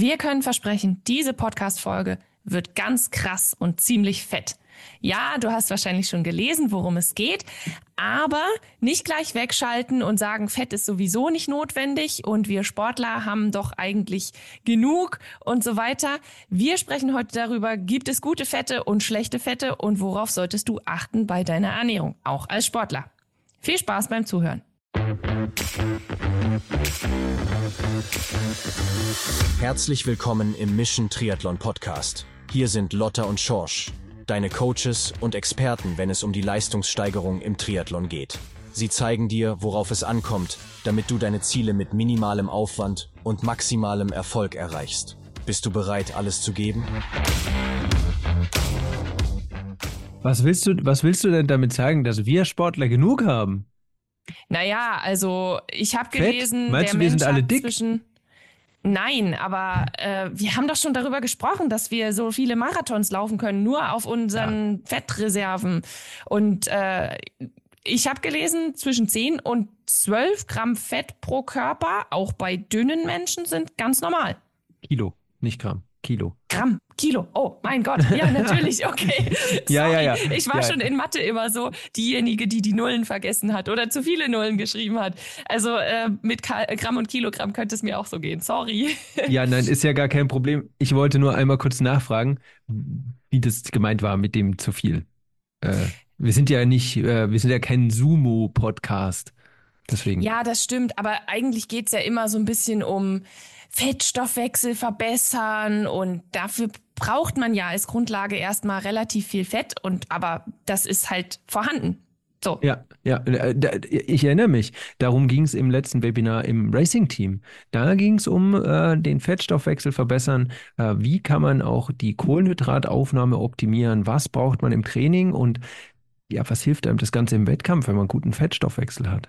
Wir können versprechen, diese Podcast-Folge wird ganz krass und ziemlich fett. Ja, du hast wahrscheinlich schon gelesen, worum es geht, aber nicht gleich wegschalten und sagen, Fett ist sowieso nicht notwendig und wir Sportler haben doch eigentlich genug und so weiter. Wir sprechen heute darüber, gibt es gute Fette und schlechte Fette und worauf solltest du achten bei deiner Ernährung, auch als Sportler. Viel Spaß beim Zuhören. Herzlich willkommen im Mission Triathlon Podcast. Hier sind Lotta und Schorsch, deine Coaches und Experten, wenn es um die Leistungssteigerung im Triathlon geht. Sie zeigen dir, worauf es ankommt, damit du deine Ziele mit minimalem Aufwand und maximalem Erfolg erreichst. Bist du bereit, alles zu geben? Was willst du denn damit sagen, dass wir Sportler genug haben? Naja, also ich habe gelesen, Meinst der du, wir Mensch sind alle hat dick? Nein, aber wir haben doch schon darüber gesprochen, dass wir so viele Marathons laufen können, nur auf unseren Fettreserven. Und ich habe gelesen, zwischen 10 und 12 Gramm Fett pro Körper, auch bei dünnen Menschen, sind ganz normal. Kilo, nicht Gramm, Kilo. Gramm, Kilo, oh mein Gott, ja natürlich, okay. Ja. Ich war Ja. schon in Mathe immer so diejenige, die Nullen vergessen hat oder zu viele Nullen geschrieben hat. Also mit Gramm und Kilogramm könnte es mir auch so gehen, sorry. Ja, nein, ist ja gar kein Problem. Ich wollte nur einmal kurz nachfragen, wie das gemeint war mit dem zu viel. Wir sind ja kein Sumo-Podcast. Deswegen. Ja, das stimmt, aber eigentlich geht's ja immer so ein bisschen um Fettstoffwechsel verbessern und dafür braucht man ja als Grundlage erstmal relativ viel Fett aber das ist halt vorhanden. So. Ja, ich erinnere mich. Darum ging es im letzten Webinar im Racing-Team. Da ging es um den Fettstoffwechsel verbessern. Wie kann man auch die Kohlenhydrataufnahme optimieren? Was braucht man im Training? Und ja, was hilft einem das Ganze im Wettkampf, wenn man guten Fettstoffwechsel hat?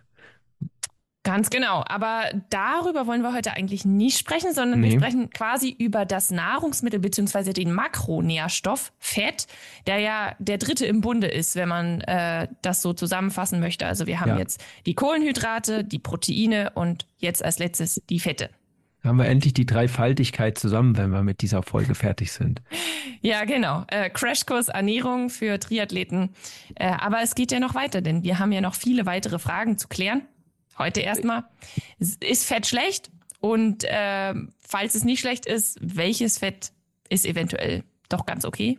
Ganz genau. Aber darüber wollen wir heute eigentlich nicht sprechen, sondern wir sprechen quasi über das Nahrungsmittel beziehungsweise den Makronährstoff Fett, der ja der dritte im Bunde ist, wenn man das so zusammenfassen möchte. Also wir haben jetzt die Kohlenhydrate, die Proteine und jetzt als letztes die Fette. Haben wir endlich die Dreifaltigkeit zusammen, wenn wir mit dieser Folge fertig sind. Ja, genau. Crashkurs Ernährung für Triathleten. Aber es geht ja noch weiter, denn wir haben ja noch viele weitere Fragen zu klären. Heute erstmal, ist Fett schlecht? Und falls es nicht schlecht ist, welches Fett ist eventuell doch ganz okay?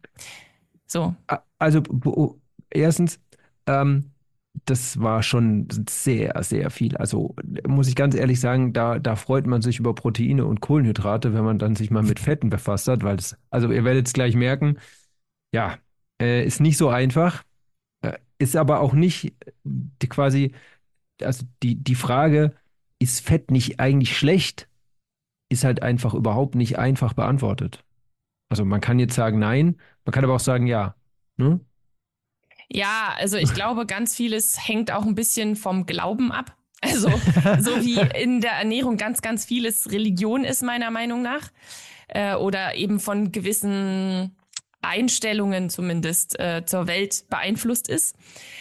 So. Also erstens, das war schon sehr, sehr viel. Also muss ich ganz ehrlich sagen, da freut man sich über Proteine und Kohlenhydrate, wenn man dann sich mal mit Fetten befasst hat, weil also ihr werdet es gleich merken, ja, ist nicht so einfach, ist aber auch nicht also die Frage, ist Fett nicht eigentlich schlecht, ist halt einfach überhaupt nicht einfach beantwortet. Also man kann jetzt sagen nein, man kann aber auch sagen ja. Ne? Ja, also ich glaube, ganz vieles hängt auch ein bisschen vom Glauben ab. Also so wie in der Ernährung ganz, ganz vieles Religion ist, meiner Meinung nach. Oder eben von gewissen Einstellungen zumindest zur Welt beeinflusst ist.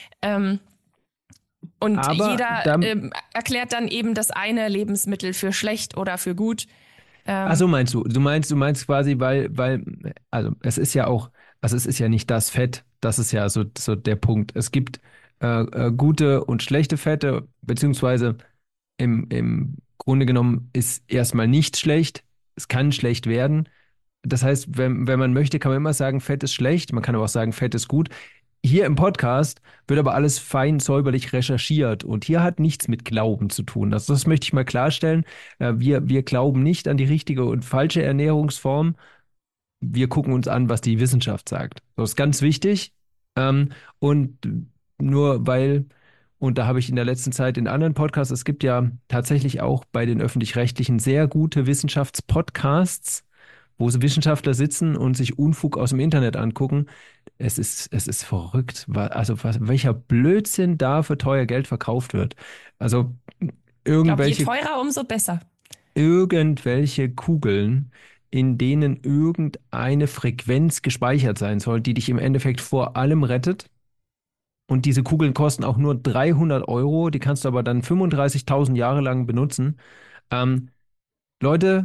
Und Aber jeder erklärt dann eben das eine Lebensmittel für schlecht oder für gut. Ach so meinst du. Du meinst quasi, also es ist ja auch, also es ist ja nicht das Fett, das ist ja so der Punkt. Es gibt gute und schlechte Fette, beziehungsweise im Grunde genommen ist erstmal nichts schlecht, es kann schlecht werden. Das heißt, wenn man möchte, kann man immer sagen, Fett ist schlecht, man kann aber auch sagen, Fett ist gut. Hier im Podcast wird aber alles fein säuberlich recherchiert und hier hat nichts mit Glauben zu tun. Also das möchte ich mal klarstellen. Wir glauben nicht an die richtige und falsche Ernährungsform. Wir gucken uns an, was die Wissenschaft sagt. Das ist ganz wichtig. Und nur weil, und da habe ich in der letzten Zeit in anderen Podcasts, es gibt ja tatsächlich auch bei den Öffentlich-Rechtlichen sehr gute Wissenschaftspodcasts, wo so Wissenschaftler sitzen und sich Unfug aus dem Internet angucken. Es ist verrückt. Welcher Blödsinn da für teuer Geld verkauft wird. Also Ich glaube, je teurer, umso besser. irgendwelche Kugeln, in denen irgendeine Frequenz gespeichert sein soll, die dich im Endeffekt vor allem rettet. Und diese Kugeln kosten auch nur 300 Euro. Die kannst du aber dann 35.000 Jahre lang benutzen. Leute,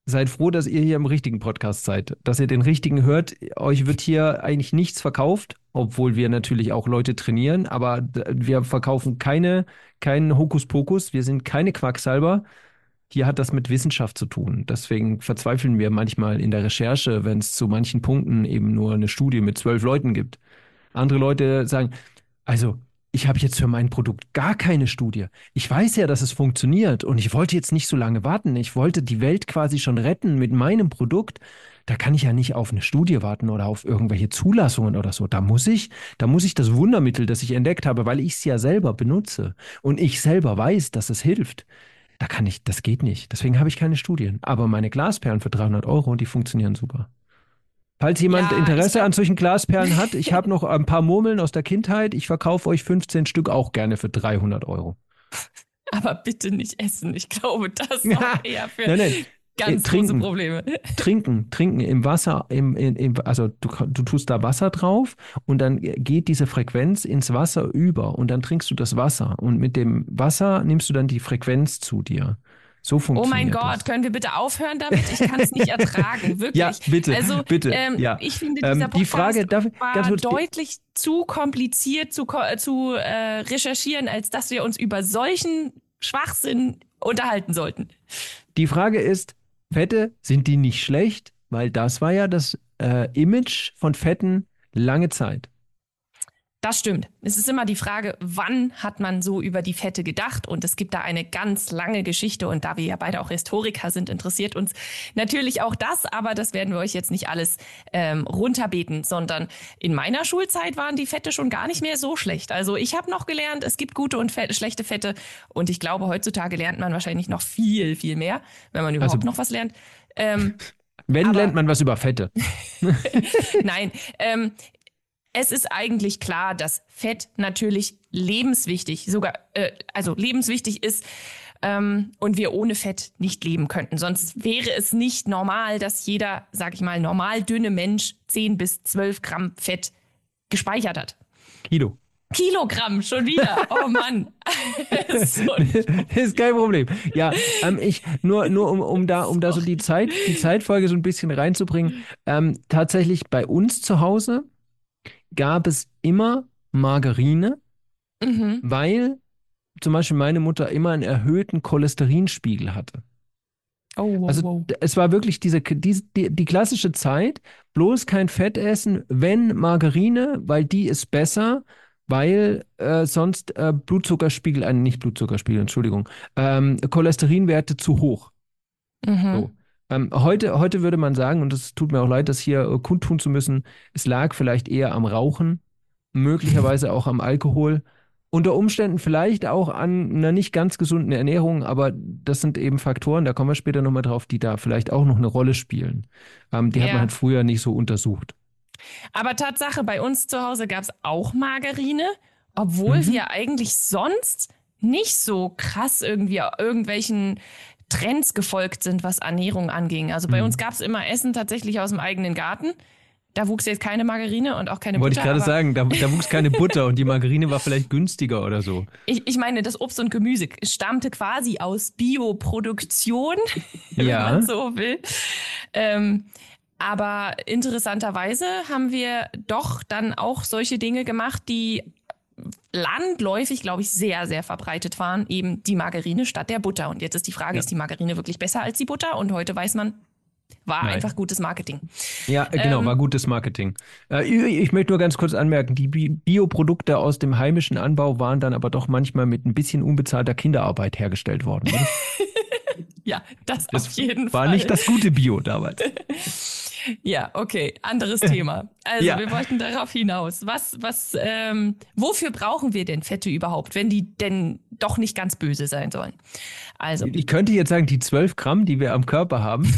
seid froh, dass ihr hier im richtigen Podcast seid, dass ihr den richtigen hört. Euch wird hier eigentlich nichts verkauft, obwohl wir natürlich auch Leute trainieren, aber wir verkaufen keinen Hokuspokus, wir sind keine Quacksalber. Hier hat das mit Wissenschaft zu tun. Deswegen verzweifeln wir manchmal in der Recherche, wenn es zu manchen Punkten eben nur eine Studie mit 12 Leuten gibt. Andere Leute sagen, also ich habe jetzt für mein Produkt gar keine Studie. Ich weiß ja, dass es funktioniert und ich wollte jetzt nicht so lange warten. Ich wollte die Welt quasi schon retten mit meinem Produkt. Da kann ich ja nicht auf eine Studie warten oder auf irgendwelche Zulassungen oder so. Da muss ich das Wundermittel, das ich entdeckt habe, weil ich es ja selber benutze und ich selber weiß, dass es hilft. Das geht nicht. Deswegen habe ich keine Studien. Aber meine Glasperlen für 300 Euro, die funktionieren super. Falls jemand Interesse an solchen Glasperlen hat, ich habe noch ein paar Murmeln aus der Kindheit. Ich verkaufe euch 15 Stück auch gerne für 300 Euro. Aber bitte nicht essen. Ich glaube, das ist auch eher für ganz trinken, große Probleme. Trinken im Wasser, also du tust da Wasser drauf und dann geht diese Frequenz ins Wasser über und dann trinkst du das Wasser und mit dem Wasser nimmst du dann die Frequenz zu dir. So funktioniert Oh mein Gott, das. können wir bitte aufhören damit? Ich kann es nicht ertragen, wirklich. Ja, bitte, also, bitte. Ich finde, dieser die Frage, war deutlich zu kompliziert zu recherchieren, als dass wir uns über solchen Schwachsinn unterhalten sollten. Die Frage ist, Fette, sind die nicht schlecht? Weil das war ja das Image von Fetten lange Zeit. Das stimmt. Es ist immer die Frage, wann hat man so über die Fette gedacht? Und es gibt da eine ganz lange Geschichte. Und da wir ja beide auch Historiker sind, interessiert uns natürlich auch das. Aber das werden wir euch jetzt nicht alles runterbeten, sondern in meiner Schulzeit waren die Fette schon gar nicht mehr so schlecht. Also ich habe noch gelernt, es gibt gute und schlechte Fette. Und ich glaube, heutzutage lernt man wahrscheinlich noch viel, viel mehr, wenn man überhaupt noch was lernt. Lernt man was über Fette. Nein, es ist eigentlich klar, dass Fett natürlich lebenswichtig ist und wir ohne Fett nicht leben könnten. Sonst wäre es nicht normal, dass jeder, sag ich mal, normal dünne Mensch 10 bis 12 Gramm Fett gespeichert hat. Kilogramm, schon wieder. Oh Mann. Ist kein Problem. Ja, um da so die Zeitfolge so ein bisschen reinzubringen. Tatsächlich bei uns zu Hause gab es immer Margarine, weil zum Beispiel meine Mutter immer einen erhöhten Cholesterinspiegel hatte. Wow. Es war wirklich die klassische Zeit, bloß kein Fett essen, wenn Margarine, weil die ist besser, weil sonst Cholesterinwerte zu hoch. So. Heute würde man sagen, und es tut mir auch leid, das hier kundtun zu müssen, es lag vielleicht eher am Rauchen, möglicherweise auch am Alkohol, unter Umständen vielleicht auch an einer nicht ganz gesunden Ernährung, aber das sind eben Faktoren, da kommen wir später nochmal drauf, die da vielleicht auch noch eine Rolle spielen. Die hat man halt früher nicht so untersucht. Aber Tatsache, bei uns zu Hause gab es auch Margarine, obwohl wir eigentlich sonst nicht so krass irgendwie irgendwelchen Trends gefolgt sind, was Ernährung anging. Also bei uns gab es immer Essen tatsächlich aus dem eigenen Garten. Da wuchs jetzt keine Margarine und auch keine Butter. Wollte ich gerade sagen, da wuchs keine Butter und die Margarine war vielleicht günstiger oder so. Ich meine, das Obst und Gemüse stammte quasi aus Bioproduktion, wenn man so will. Aber interessanterweise haben wir doch dann auch solche Dinge gemacht, die landläufig, glaube ich, sehr, sehr verbreitet waren. Eben die Margarine statt der Butter. Und jetzt ist die Frage, ist die Margarine wirklich besser als die Butter? Und heute weiß man, war einfach gutes Marketing. Ja, genau, war gutes Marketing. Ich möchte nur ganz kurz anmerken, die Bioprodukte aus dem heimischen Anbau waren dann aber doch manchmal mit ein bisschen unbezahlter Kinderarbeit hergestellt worden. Ne? Ja, das auf jeden Fall. War nicht das gute Bio damals. Ja, okay, anderes Thema. Also wir wollten darauf hinaus. Wofür brauchen wir denn Fette überhaupt, wenn die denn doch nicht ganz böse sein sollen? Also ich könnte jetzt sagen, die 12 Gramm, die wir am Körper haben,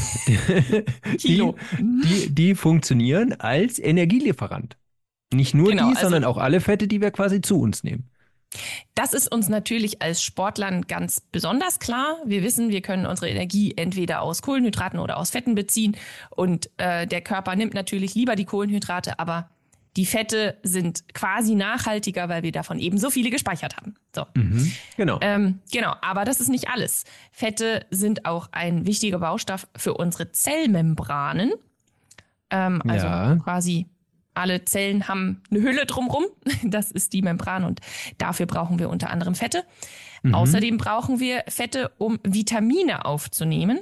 die funktionieren als Energielieferant. Nicht nur sondern auch alle Fette, die wir quasi zu uns nehmen. Das ist uns natürlich als Sportlern ganz besonders klar. Wir wissen, wir können unsere Energie entweder aus Kohlenhydraten oder aus Fetten beziehen. Und der Körper nimmt natürlich lieber die Kohlenhydrate, aber Die Fette sind quasi nachhaltiger, weil wir davon eben so viele gespeichert haben. So. Genau. Genau, aber das ist nicht alles. Fette sind auch ein wichtiger Baustoff für unsere Zellmembranen. Also quasi alle Zellen haben eine Hülle drumrum. Das ist die Membran und dafür brauchen wir unter anderem Fette. Außerdem brauchen wir Fette, um Vitamine aufzunehmen.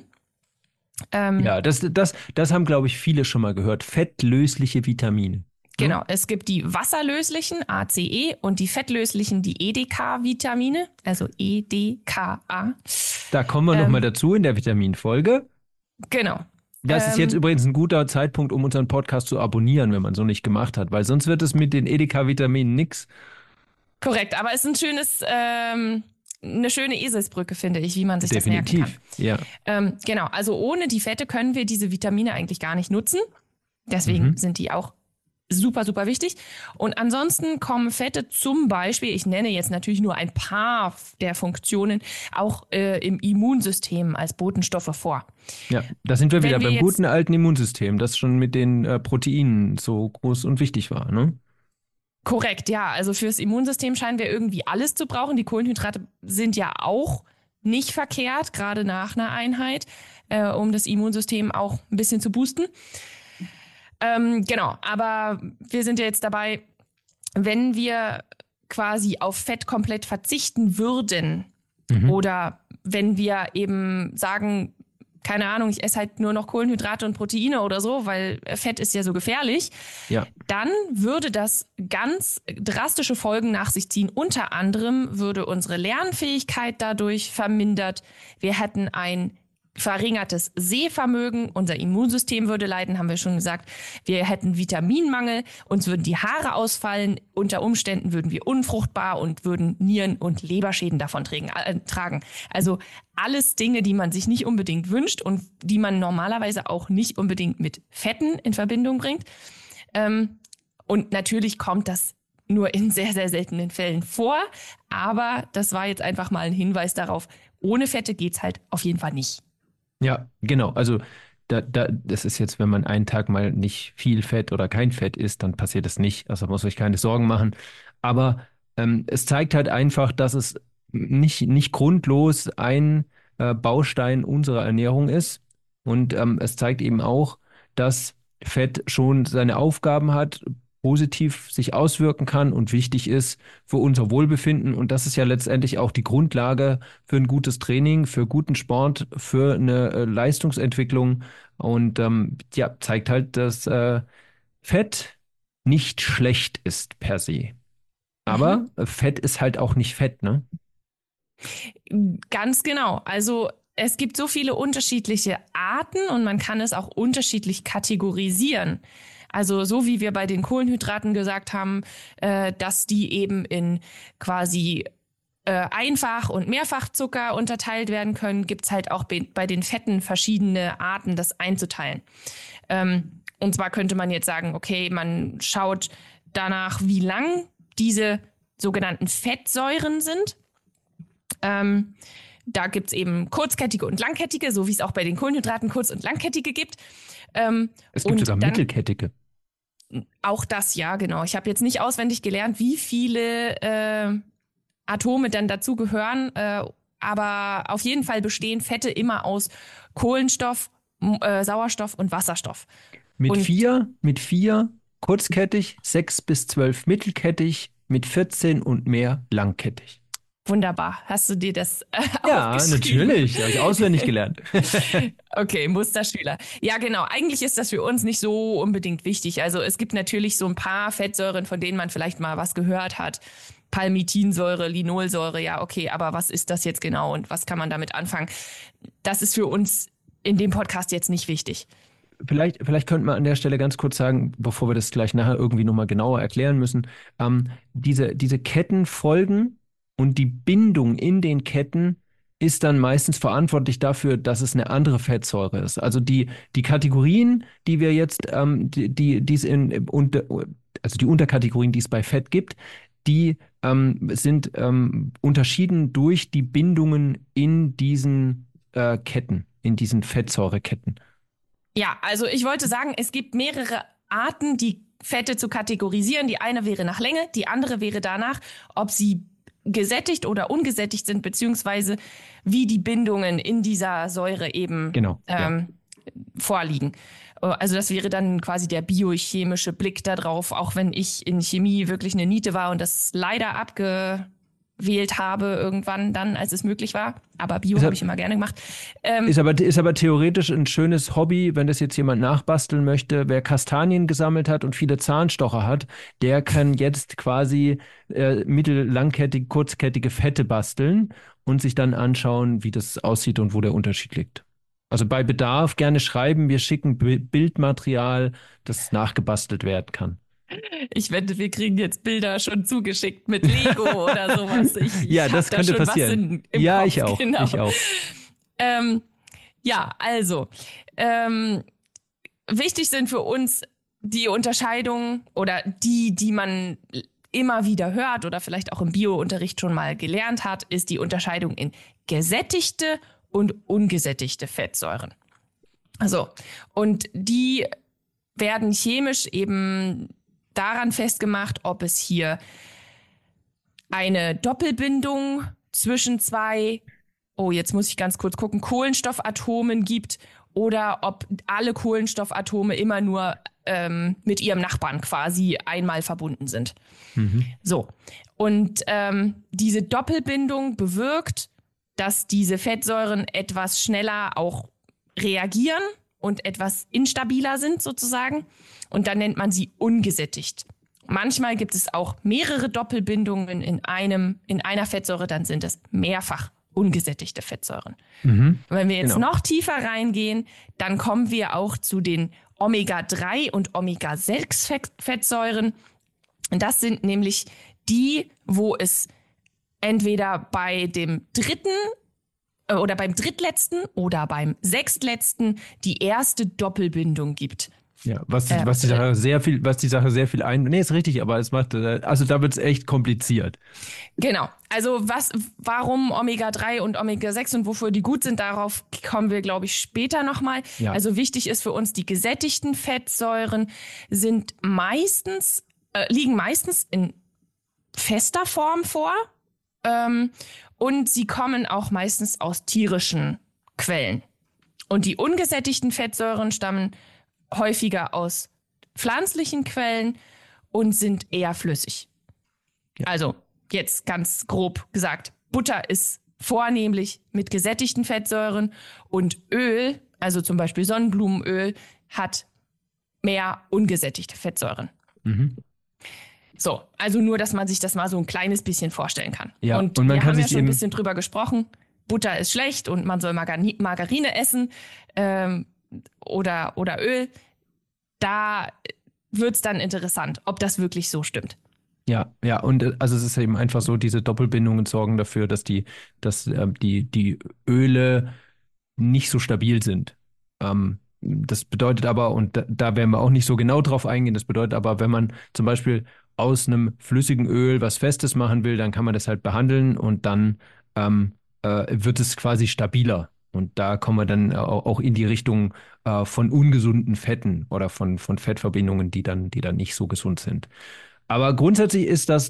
Das haben, glaube ich, viele schon mal gehört. Fettlösliche Vitamine. Genau, es gibt die wasserlöslichen, ACE, und die fettlöslichen, die EDK-Vitamine, also EDKA. Da kommen wir nochmal dazu in der Vitaminfolge. Genau. Das ist jetzt übrigens ein guter Zeitpunkt, um unseren Podcast zu abonnieren, wenn man so nicht gemacht hat, weil sonst wird es mit den EDK-Vitaminen nix. Korrekt, aber es ist eine schöne Eselsbrücke, finde ich, wie man sich Definitiv. Das merken kann. Ja. Genau, also ohne die Fette können wir diese Vitamine eigentlich gar nicht nutzen. Deswegen sind die auch super, super wichtig. Und ansonsten kommen Fette zum Beispiel, ich nenne jetzt natürlich nur ein paar der Funktionen, auch im Immunsystem als Botenstoffe vor. Ja, da sind wir wieder beim guten alten Immunsystem, das schon mit den Proteinen so groß und wichtig war, ne? Korrekt, ja. Also fürs Immunsystem scheinen wir irgendwie alles zu brauchen. Die Kohlenhydrate sind ja auch nicht verkehrt, gerade nach einer Einheit, um das Immunsystem auch ein bisschen zu boosten. Genau, aber wir sind ja jetzt dabei, wenn wir quasi auf Fett komplett verzichten würden oder wenn wir eben sagen, keine Ahnung, ich esse halt nur noch Kohlenhydrate und Proteine oder so, weil Fett ist ja so gefährlich, dann würde das ganz drastische Folgen nach sich ziehen. Unter anderem würde unsere Lernfähigkeit dadurch vermindert. Wir hätten ein verringertes Sehvermögen, unser Immunsystem würde leiden, haben wir schon gesagt. Wir hätten Vitaminmangel, uns würden die Haare ausfallen, unter Umständen würden wir unfruchtbar und würden Nieren- und Leberschäden davon tragen. Also alles Dinge, die man sich nicht unbedingt wünscht und die man normalerweise auch nicht unbedingt mit Fetten in Verbindung bringt. Und natürlich kommt das nur in sehr, sehr seltenen Fällen vor. Aber das war jetzt einfach mal ein Hinweis darauf, ohne Fette geht's halt auf jeden Fall nicht. Ja, genau. Also das ist jetzt, wenn man einen Tag mal nicht viel Fett oder kein Fett isst, dann passiert das nicht. Also muss euch keine Sorgen machen. Aber es zeigt halt einfach, dass es nicht grundlos ein Baustein unserer Ernährung ist. Und es zeigt eben auch, dass Fett schon seine Aufgaben hat, positiv sich auswirken kann und wichtig ist für unser Wohlbefinden. Und das ist ja letztendlich auch die Grundlage für ein gutes Training, für guten Sport, für eine Leistungsentwicklung. Und zeigt halt, dass Fett nicht schlecht ist per se. Aber Fett ist halt auch nicht Fett, ne? Ganz genau. Also es gibt so viele unterschiedliche Arten und man kann es auch unterschiedlich kategorisieren. Also so wie wir bei den Kohlenhydraten gesagt haben, dass die eben in quasi Einfach- und Mehrfachzucker unterteilt werden können, gibt's halt auch bei den Fetten verschiedene Arten, das einzuteilen. Und zwar könnte man jetzt sagen, okay, man schaut danach, wie lang diese sogenannten Fettsäuren sind. Da gibt's eben kurzkettige und langkettige, so wie es auch bei den Kohlenhydraten kurz- und langkettige gibt. Es gibt sogar mittelkettige. Auch das, ja, genau. Ich habe jetzt nicht auswendig gelernt, wie viele Atome dann dazu gehören, aber auf jeden Fall bestehen Fette immer aus Kohlenstoff, Sauerstoff und Wasserstoff. Mit vier kurzkettig, 6 bis 12 mittelkettig, mit 14 und mehr langkettig. Wunderbar. Hast du dir das Ja, aufgeschrieben? natürlich. Habe ich auswendig gelernt. Okay, Musterschüler. Ja, genau. Eigentlich ist das für uns nicht so unbedingt wichtig. Also es gibt natürlich so ein paar Fettsäuren, von denen man vielleicht mal was gehört hat. Palmitinsäure, Linolsäure, ja, okay. Aber was ist das jetzt genau und was kann man damit anfangen? Das ist für uns in dem Podcast jetzt nicht wichtig. Vielleicht könnte man an der Stelle ganz kurz sagen, bevor wir das gleich nachher irgendwie nochmal genauer erklären müssen, diese Kettenfolgen und die Bindung in den Ketten ist dann meistens verantwortlich dafür, dass es eine andere Fettsäure ist. Also die Kategorien, die wir jetzt, die Unterkategorien, die es bei Fett gibt, die sind unterschieden durch die Bindungen in diesen Ketten, in diesen Fettsäureketten. Ja, also ich wollte sagen, es gibt mehrere Arten, die Fette zu kategorisieren. Die eine wäre nach Länge, die andere wäre danach, ob sie gesättigt oder ungesättigt sind, beziehungsweise wie die Bindungen in dieser Säure eben vorliegen. Also das wäre dann quasi der biochemische Blick darauf, auch wenn ich in Chemie wirklich eine Niete war und das leider abgewählt habe irgendwann dann, als es möglich war. Aber Bio habe ich immer gerne gemacht. Ist aber theoretisch ein schönes Hobby, wenn das jetzt jemand nachbasteln möchte. Wer Kastanien gesammelt hat und viele Zahnstocher hat, der kann jetzt quasi mittellangkettige, kurzkettige Fette basteln und sich dann anschauen, wie das aussieht und wo der Unterschied liegt. Also bei Bedarf gerne schreiben, wir schicken Bildmaterial, das nachgebastelt werden kann. Ich wette, wir kriegen jetzt Bilder schon zugeschickt mit Lego oder sowas. Ja, das könnte passieren. Ja, Kopf, ich auch. Genau. Ich auch. Wichtig sind für uns die Unterscheidungen oder die man immer wieder hört oder vielleicht auch im Bio-Unterricht schon mal gelernt hat, ist die Unterscheidung in gesättigte und ungesättigte Fettsäuren. Also, und die werden chemisch eben daran festgemacht, ob es hier eine Doppelbindung zwischen zwei, jetzt muss ich ganz kurz gucken, Kohlenstoffatomen gibt oder ob alle Kohlenstoffatome immer nur mit ihrem Nachbarn quasi einmal verbunden sind. Mhm. So, und diese Doppelbindung bewirkt, dass diese Fettsäuren etwas schneller auch reagieren und etwas instabiler sind sozusagen. Und dann nennt man sie ungesättigt. Manchmal gibt es auch mehrere Doppelbindungen in einer Fettsäure, dann sind es mehrfach ungesättigte Fettsäuren. Mhm. Und wenn wir jetzt noch tiefer reingehen, dann kommen wir auch zu den Omega-3 und Omega-6 Fettsäuren. Und das sind nämlich die, wo es entweder bei dem dritten oder beim drittletzten oder beim sechstletzten die erste Doppelbindung gibt. Ja, was die Sache sehr viel nee, ist richtig, aber es macht, also da wird es echt kompliziert. Genau. Also warum Omega-3 und Omega-6 und wofür die gut sind, darauf kommen wir, glaube ich, später nochmal. Ja. Also wichtig ist für uns, die gesättigten Fettsäuren liegen meistens in fester Form vor. Und sie kommen auch meistens aus tierischen Quellen. Und die ungesättigten Fettsäuren stammen häufiger aus pflanzlichen Quellen und sind eher flüssig. Ja. Also jetzt ganz grob gesagt, Butter ist vornehmlich mit gesättigten Fettsäuren und Öl, also zum Beispiel Sonnenblumenöl, hat mehr ungesättigte Fettsäuren. Mhm. So, also nur, dass man sich das mal so ein kleines bisschen vorstellen kann. Ja, und wir haben ja schon ein bisschen drüber gesprochen, Butter ist schlecht und man soll Margarine essen oder Öl. Da wird's dann interessant, ob das wirklich so stimmt. Ja, und also es ist eben einfach so, diese Doppelbindungen sorgen dafür, dass die Öle nicht so stabil sind. Das bedeutet aber, und da werden wir auch nicht so genau drauf eingehen, das bedeutet aber, wenn man zum Beispiel aus einem flüssigen Öl was Festes machen will, dann kann man das halt behandeln und dann wird es quasi stabiler. Und da kommen wir dann auch in die Richtung von ungesunden Fetten oder von Fettverbindungen, die dann nicht so gesund sind. Aber grundsätzlich ist dass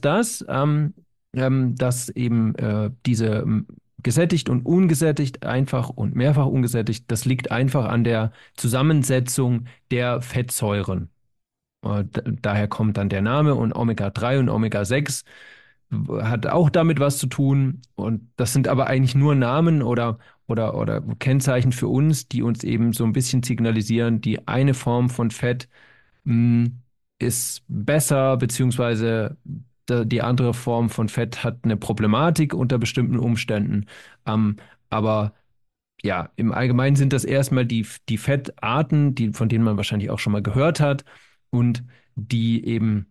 eben diese gesättigt und ungesättigt, einfach und mehrfach ungesättigt, das liegt einfach an der Zusammensetzung der Fettsäuren. Daher kommt dann der Name und Omega-3 und Omega-6 hat auch damit was zu tun. Und das sind aber eigentlich nur Namen oder Kennzeichen für uns, die uns eben so ein bisschen signalisieren, die eine Form von Fett ist besser, beziehungsweise die andere Form von Fett hat eine Problematik unter bestimmten Umständen. Aber ja, im Allgemeinen sind das erstmal die Fettarten, von denen man wahrscheinlich auch schon mal gehört hat und die eben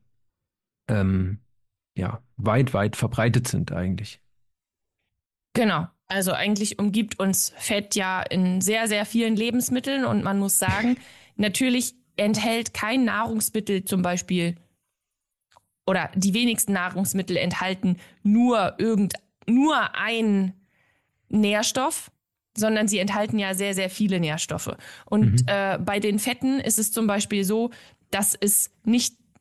weit verbreitet sind eigentlich. Genau. Also eigentlich umgibt uns Fett ja in sehr, sehr vielen Lebensmitteln und man muss sagen, natürlich enthält kein Nahrungsmittel zum Beispiel oder die wenigsten Nahrungsmittel enthalten nur einen Nährstoff, sondern sie enthalten ja sehr, sehr viele Nährstoffe. Und bei den Fetten ist es zum Beispiel so, dass es nicht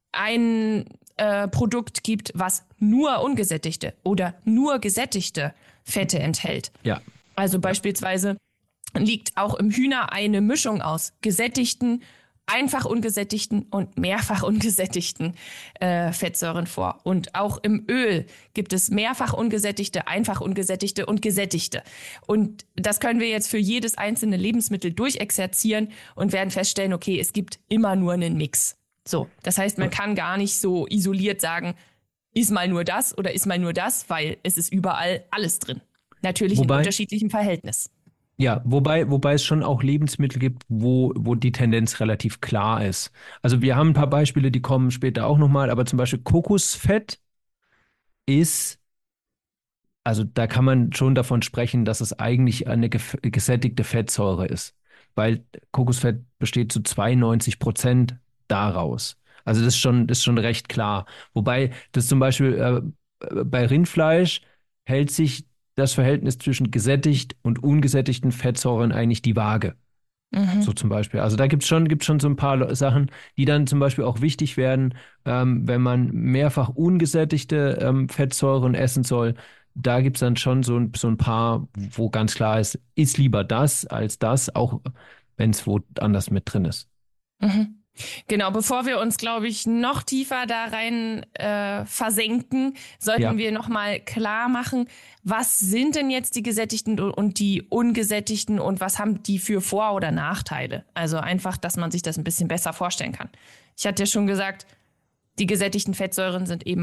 ein Produkt gibt, was nur ungesättigte oder nur gesättigte Fette enthält. Ja. Also beispielsweise liegt auch im Hühner eine Mischung aus gesättigten, einfach ungesättigten und mehrfach ungesättigten Fettsäuren vor. Und auch im Öl gibt es mehrfach ungesättigte, einfach ungesättigte und gesättigte. Und das können wir jetzt für jedes einzelne Lebensmittel durchexerzieren und werden feststellen, okay, es gibt immer nur einen Mix. So, das heißt, man kann gar nicht so isoliert sagen, ist mal nur das oder ist mal nur das, weil es ist überall alles drin. Natürlich in unterschiedlichem Verhältnis. Ja, wobei es schon auch Lebensmittel gibt, wo die Tendenz relativ klar ist. Also wir haben ein paar Beispiele, die kommen später auch nochmal, aber zum Beispiel Kokosfett ist, also da kann man schon davon sprechen, dass es eigentlich eine gesättigte Fettsäure ist, weil Kokosfett besteht zu 92% daraus. Also das ist schon recht klar. Wobei das zum Beispiel bei Rindfleisch hält sich das Verhältnis zwischen gesättigt und ungesättigten Fettsäuren eigentlich die Waage. So zum Beispiel. Also da gibt's schon so ein paar Sachen, die dann zum Beispiel auch wichtig werden, wenn man mehrfach ungesättigte Fettsäuren essen soll. Da gibt's dann schon so ein paar, wo ganz klar ist lieber das als das, auch wenn es woanders mit drin ist. Mhm. Genau, bevor wir uns, glaube ich, noch tiefer da rein versenken, sollten wir nochmal klar machen, was sind denn jetzt die gesättigten und die ungesättigten und was haben die für Vor- oder Nachteile? Also einfach, dass man sich das ein bisschen besser vorstellen kann. Ich hatte ja schon gesagt, die gesättigten Fettsäuren sind eben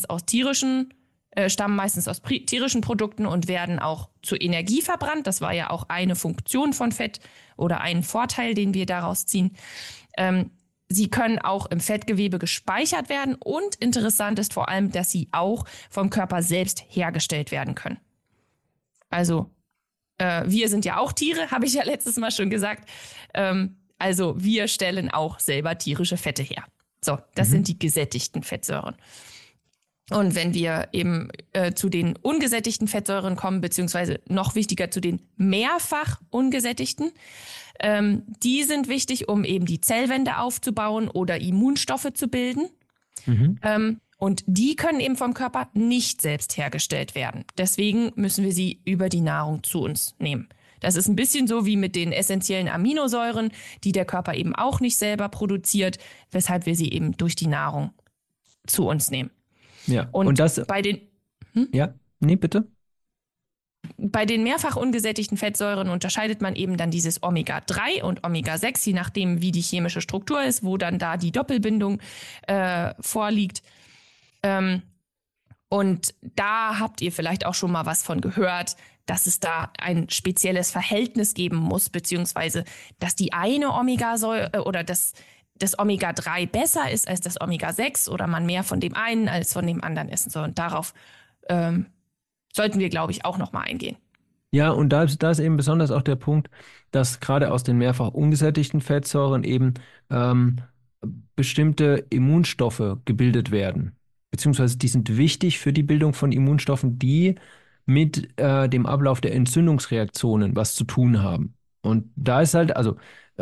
stammen meistens aus tierischen Produkten und werden auch zur Energie verbrannt. Das war ja auch eine Funktion von Fett oder ein Vorteil, den wir daraus ziehen. Sie können auch im Fettgewebe gespeichert werden und interessant ist vor allem, dass sie auch vom Körper selbst hergestellt werden können. Also wir sind ja auch Tiere, habe ich ja letztes Mal schon gesagt. Also wir stellen auch selber tierische Fette her. So, das sind die gesättigten Fettsäuren. Und wenn wir eben zu den ungesättigten Fettsäuren kommen, beziehungsweise noch wichtiger zu den mehrfach ungesättigten, die sind wichtig, um eben die Zellwände aufzubauen oder Immunstoffe zu bilden. Und die können eben vom Körper nicht selbst hergestellt werden. Deswegen müssen wir sie über die Nahrung zu uns nehmen. Das ist ein bisschen so wie mit den essentiellen Aminosäuren, die der Körper eben auch nicht selber produziert, weshalb wir sie eben durch die Nahrung zu uns nehmen. Ja, und das bei den... Ja, nee, bitte. Bei den mehrfach ungesättigten Fettsäuren unterscheidet man eben dann dieses Omega-3 und Omega-6, je nachdem, wie die chemische Struktur ist, wo dann da die Doppelbindung vorliegt. Und da habt ihr vielleicht auch schon mal was von gehört, dass es da ein spezielles Verhältnis geben muss, beziehungsweise dass die eine Omega-Säure oder das Omega-3 besser ist als das Omega-6 oder man mehr von dem einen als von dem anderen essen soll. Und darauf sollten wir, glaube ich, auch nochmal eingehen. Ja, und da ist eben besonders auch der Punkt, dass gerade aus den mehrfach ungesättigten Fettsäuren eben bestimmte Immunstoffe gebildet werden. Beziehungsweise die sind wichtig für die Bildung von Immunstoffen, die mit dem Ablauf der Entzündungsreaktionen was zu tun haben. Und da ist halt, also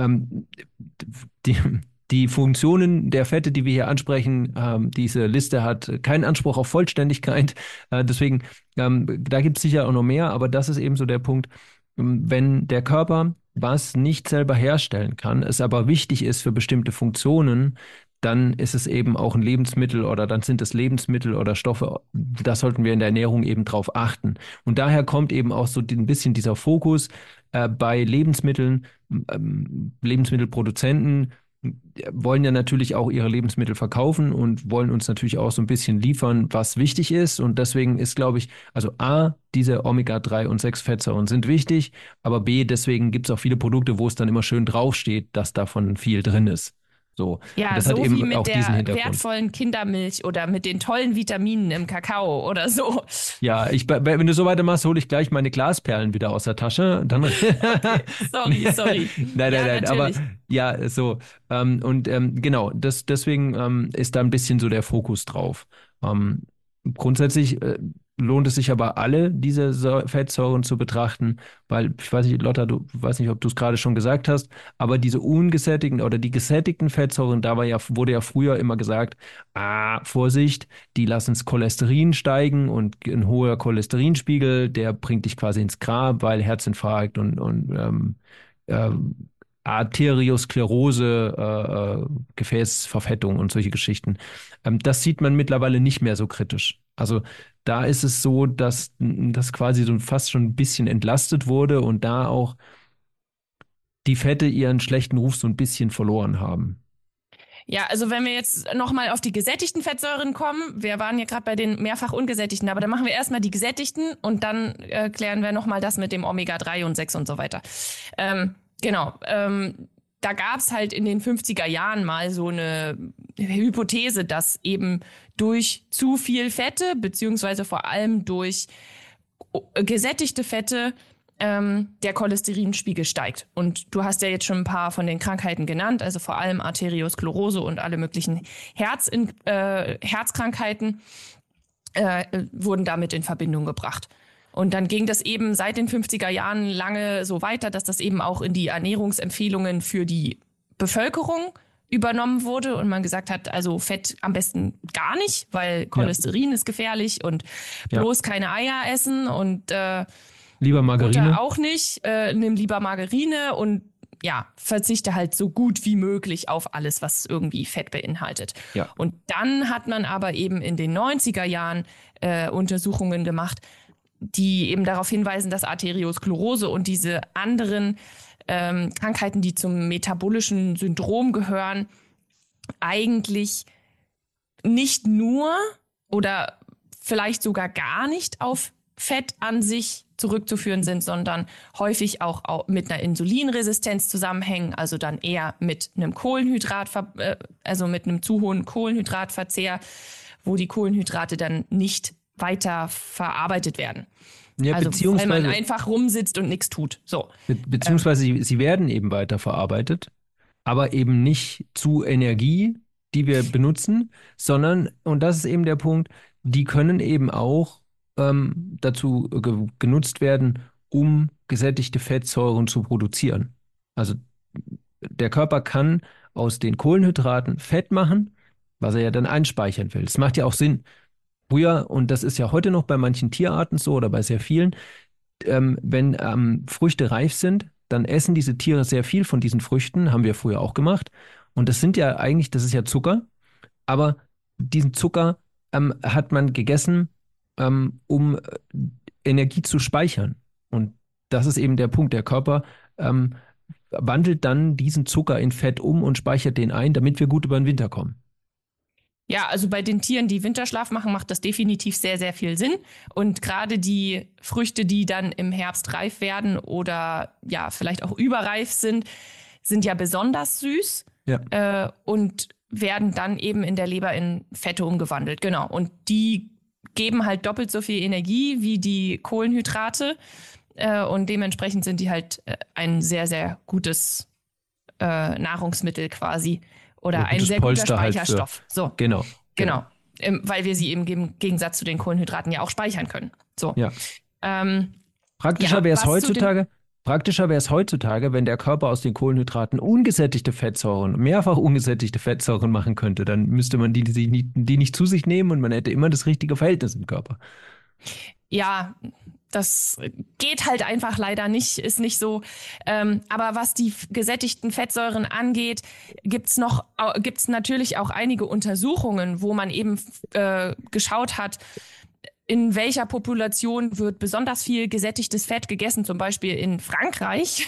die Funktionen der Fette, die wir hier ansprechen, diese Liste hat keinen Anspruch auf Vollständigkeit. Deswegen, da gibt es sicher auch noch mehr, aber das ist eben so der Punkt, wenn der Körper was nicht selber herstellen kann, es aber wichtig ist für bestimmte Funktionen, dann ist es eben auch ein Lebensmittel oder dann sind es Lebensmittel oder Stoffe. Da sollten wir in der Ernährung eben drauf achten. Und daher kommt eben auch so ein bisschen dieser Fokus bei Lebensmitteln. Lebensmittelproduzenten wollen ja natürlich auch ihre Lebensmittel verkaufen und wollen uns natürlich auch so ein bisschen liefern, was wichtig ist. Und deswegen ist, glaube ich, also A, diese Omega-3 und 6 Fettsäuren sind wichtig, aber B, deswegen gibt es auch viele Produkte, wo es dann immer schön draufsteht, dass davon viel drin ist. So. Ja, und das so hat eben wie mit auch der diesen Hintergrund. wertvollen Kindermilch oder mit den tollen Vitaminen im Kakao oder so. Ja, wenn du so weitermachst, hole ich gleich meine Glasperlen wieder aus der Tasche. Dann Okay. Sorry. Nein, Ja, aber natürlich. ja, so. Genau, deswegen ist da ein bisschen so der Fokus drauf. Grundsätzlich lohnt es sich aber alle, diese Fettsäuren zu betrachten, weil, ich weiß nicht, Lotta, du weiß nicht, ob du es gerade schon gesagt hast, aber diese ungesättigten oder die gesättigten Fettsäuren, wurde ja früher immer gesagt, Vorsicht, die lassen das Cholesterin steigen und ein hoher Cholesterinspiegel, der bringt dich quasi ins Grab, weil Herzinfarkt und Arteriosklerose, Gefäßverfettung und solche Geschichten. Das sieht man mittlerweile nicht mehr so kritisch. Also da ist es so, dass das quasi so fast schon ein bisschen entlastet wurde und da auch die Fette ihren schlechten Ruf so ein bisschen verloren haben. Ja, also wenn wir jetzt nochmal auf die gesättigten Fettsäuren kommen, wir waren ja gerade bei den mehrfach ungesättigten, aber dann machen wir erstmal die gesättigten und dann klären wir nochmal das mit dem Omega-3 und 6 und so weiter. Da gab es halt in den 50er Jahren mal so eine Hypothese, dass eben durch zu viel Fette, beziehungsweise vor allem durch gesättigte Fette, der Cholesterinspiegel steigt. Und du hast ja jetzt schon ein paar von den Krankheiten genannt, also vor allem Arteriosklerose und alle möglichen Herzkrankheiten wurden damit in Verbindung gebracht. Und dann ging das eben seit den 50er Jahren lange so weiter, dass das eben auch in die Ernährungsempfehlungen für die Bevölkerung übernommen wurde und man gesagt hat, also Fett am besten gar nicht, weil Cholesterin ist gefährlich und bloß keine Eier essen und lieber Margarine. Butter auch nicht, nimm lieber Margarine und verzichte halt so gut wie möglich auf alles, was irgendwie Fett beinhaltet. Ja. Und dann hat man aber eben in den 90er Jahren Untersuchungen gemacht, die eben darauf hinweisen, dass Arteriosklerose und diese anderen Krankheiten, die zum metabolischen Syndrom gehören, eigentlich nicht nur oder vielleicht sogar gar nicht auf Fett an sich zurückzuführen sind, sondern häufig auch mit einer Insulinresistenz zusammenhängen, also dann eher mit einem mit einem zu hohen Kohlenhydratverzehr, wo die Kohlenhydrate dann nicht weiter verarbeitet werden. Ja, also weil man einfach rumsitzt und nichts tut. So. Beziehungsweise sie werden eben weiter verarbeitet, aber eben nicht zu Energie, die wir benutzen, sondern, und das ist eben der Punkt, die können eben auch dazu genutzt werden, um gesättigte Fettsäuren zu produzieren. Also der Körper kann aus den Kohlenhydraten Fett machen, was er ja dann einspeichern will. Das macht ja auch Sinn. Früher, und das ist ja heute noch bei manchen Tierarten so oder bei sehr vielen, wenn Früchte reif sind, dann essen diese Tiere sehr viel von diesen Früchten, haben wir früher auch gemacht. Und das ist ja Zucker, aber diesen Zucker hat man gegessen, um Energie zu speichern. Und das ist eben der Punkt. Der Körper wandelt dann diesen Zucker in Fett um und speichert den ein, damit wir gut über den Winter kommen. Ja, also bei den Tieren, die Winterschlaf machen, macht das definitiv sehr, sehr viel Sinn. Und gerade die Früchte, die dann im Herbst reif werden oder vielleicht auch überreif sind ja besonders süß und werden dann eben in der Leber in Fette umgewandelt. Genau. Und die geben halt doppelt so viel Energie wie die Kohlenhydrate und dementsprechend sind die halt ein sehr, sehr gutes Nahrungsmittel quasi oder ein sehr guter Speicherstoff. Halt so. Genau. Weil wir sie eben im Gegensatz zu den Kohlenhydraten ja auch speichern können. So. Ja. Praktischer wäre es heutzutage, wenn der Körper aus den Kohlenhydraten mehrfach ungesättigte Fettsäuren machen könnte. Dann müsste man die nicht zu sich nehmen und man hätte immer das richtige Verhältnis im Körper. Ja, das geht halt einfach leider nicht, ist nicht so. Aber was die gesättigten Fettsäuren angeht, gibt's natürlich auch einige Untersuchungen, wo man eben geschaut hat, in welcher Population wird besonders viel gesättigtes Fett gegessen, zum Beispiel in Frankreich,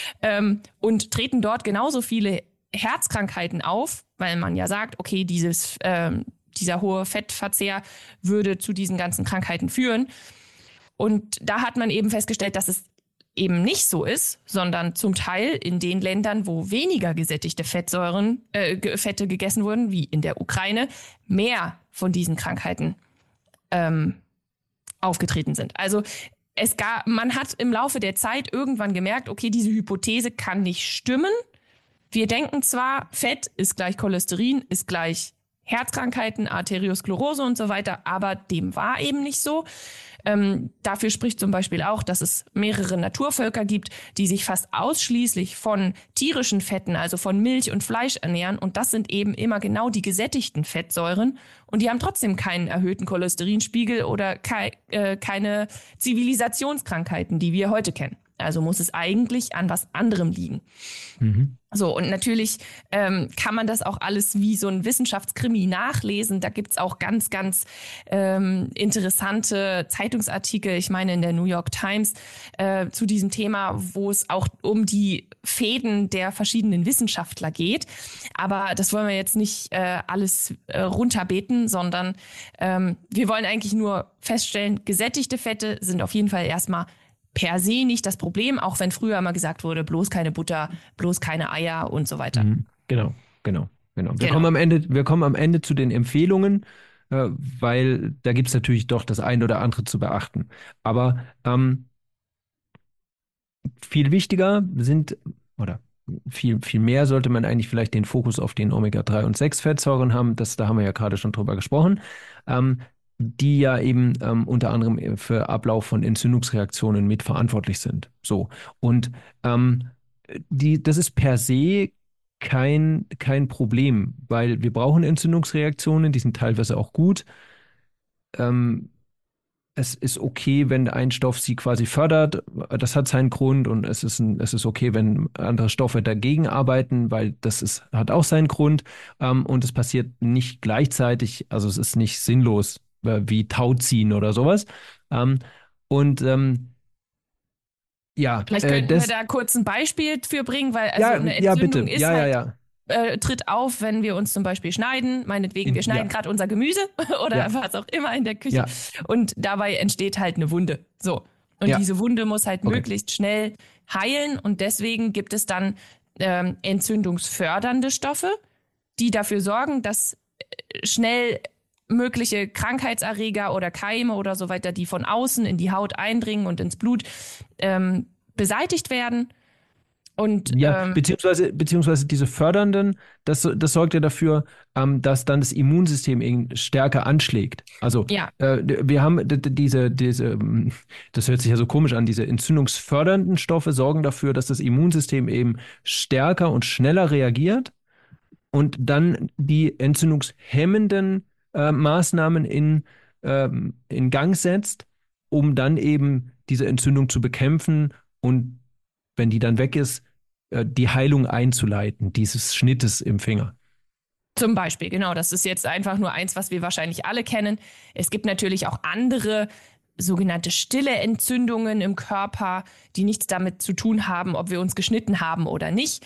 und treten dort genauso viele Herzkrankheiten auf, weil man ja sagt, okay, dieser hohe Fettverzehr würde zu diesen ganzen Krankheiten führen. Und da hat man eben festgestellt, dass es eben nicht so ist, sondern zum Teil in den Ländern, wo weniger gesättigte Fette gegessen wurden, wie in der Ukraine, mehr von diesen Krankheiten aufgetreten sind. Also man hat im Laufe der Zeit irgendwann gemerkt, okay, diese Hypothese kann nicht stimmen. Wir denken zwar, Fett ist gleich Cholesterin, ist gleich Herzkrankheiten, Arteriosklerose und so weiter, aber dem war eben nicht so. Dafür spricht zum Beispiel auch, dass es mehrere Naturvölker gibt, die sich fast ausschließlich von tierischen Fetten, also von Milch und Fleisch ernähren. Und das sind eben immer genau die gesättigten Fettsäuren. Und die haben trotzdem keinen erhöhten Cholesterinspiegel oder keine Zivilisationskrankheiten, die wir heute kennen. Also muss es eigentlich an was anderem liegen. Mhm. So, und natürlich kann man das auch alles wie so ein Wissenschaftskrimi nachlesen. Da gibt's auch ganz, ganz interessante Zeitungsartikel, ich meine in der New York Times, zu diesem Thema, wo es auch um die Fäden der verschiedenen Wissenschaftler geht. Aber das wollen wir jetzt nicht alles runterbeten, sondern wir wollen eigentlich nur feststellen, gesättigte Fette sind auf jeden Fall erstmal per se nicht das Problem, auch wenn früher immer gesagt wurde, bloß keine Butter, bloß keine Eier und so weiter. Genau. Wir kommen am Ende zu den Empfehlungen, weil da gibt es natürlich doch das eine oder andere zu beachten. Aber viel wichtiger oder viel mehr sollte man eigentlich vielleicht den Fokus auf den Omega-3 und 6-Fettsäuren haben. Da haben wir ja gerade schon drüber gesprochen. Die ja eben unter anderem für Ablauf von Entzündungsreaktionen mit verantwortlich sind. So. Und das ist per se kein Problem, weil wir brauchen Entzündungsreaktionen, die sind teilweise auch gut. Es ist okay, wenn ein Stoff sie quasi fördert, das hat seinen Grund, und es ist okay, wenn andere Stoffe dagegen arbeiten, weil hat auch seinen Grund, und es passiert nicht gleichzeitig, also es ist nicht sinnlos, wie Tauziehen oder sowas. Ja, Vielleicht könnten wir da kurz ein Beispiel für bringen, weil also eine Entzündung bitte. ist tritt auf, wenn wir uns zum Beispiel schneiden, meinetwegen, wir schneiden gerade unser Gemüse oder was auch immer in der Küche, und dabei entsteht halt eine Wunde. So. Und diese Wunde muss halt möglichst schnell heilen, und deswegen gibt es dann entzündungsfördernde Stoffe, die dafür sorgen, dass schnell mögliche Krankheitserreger oder Keime oder so weiter, die von außen in die Haut eindringen und ins Blut, beseitigt werden. Und, beziehungsweise diese fördernden, das sorgt ja dafür, dass dann das Immunsystem stärker anschlägt. Also wir haben das hört sich ja so komisch an, diese entzündungsfördernden Stoffe sorgen dafür, dass das Immunsystem eben stärker und schneller reagiert und dann die entzündungshemmenden Maßnahmen in Gang setzt, um dann eben diese Entzündung zu bekämpfen und, wenn die dann weg ist, die Heilung einzuleiten, dieses Schnittes im Finger. Zum Beispiel, genau. Das ist jetzt einfach nur eins, was wir wahrscheinlich alle kennen. Es gibt natürlich auch andere sogenannte stille Entzündungen im Körper, die nichts damit zu tun haben, ob wir uns geschnitten haben oder nicht.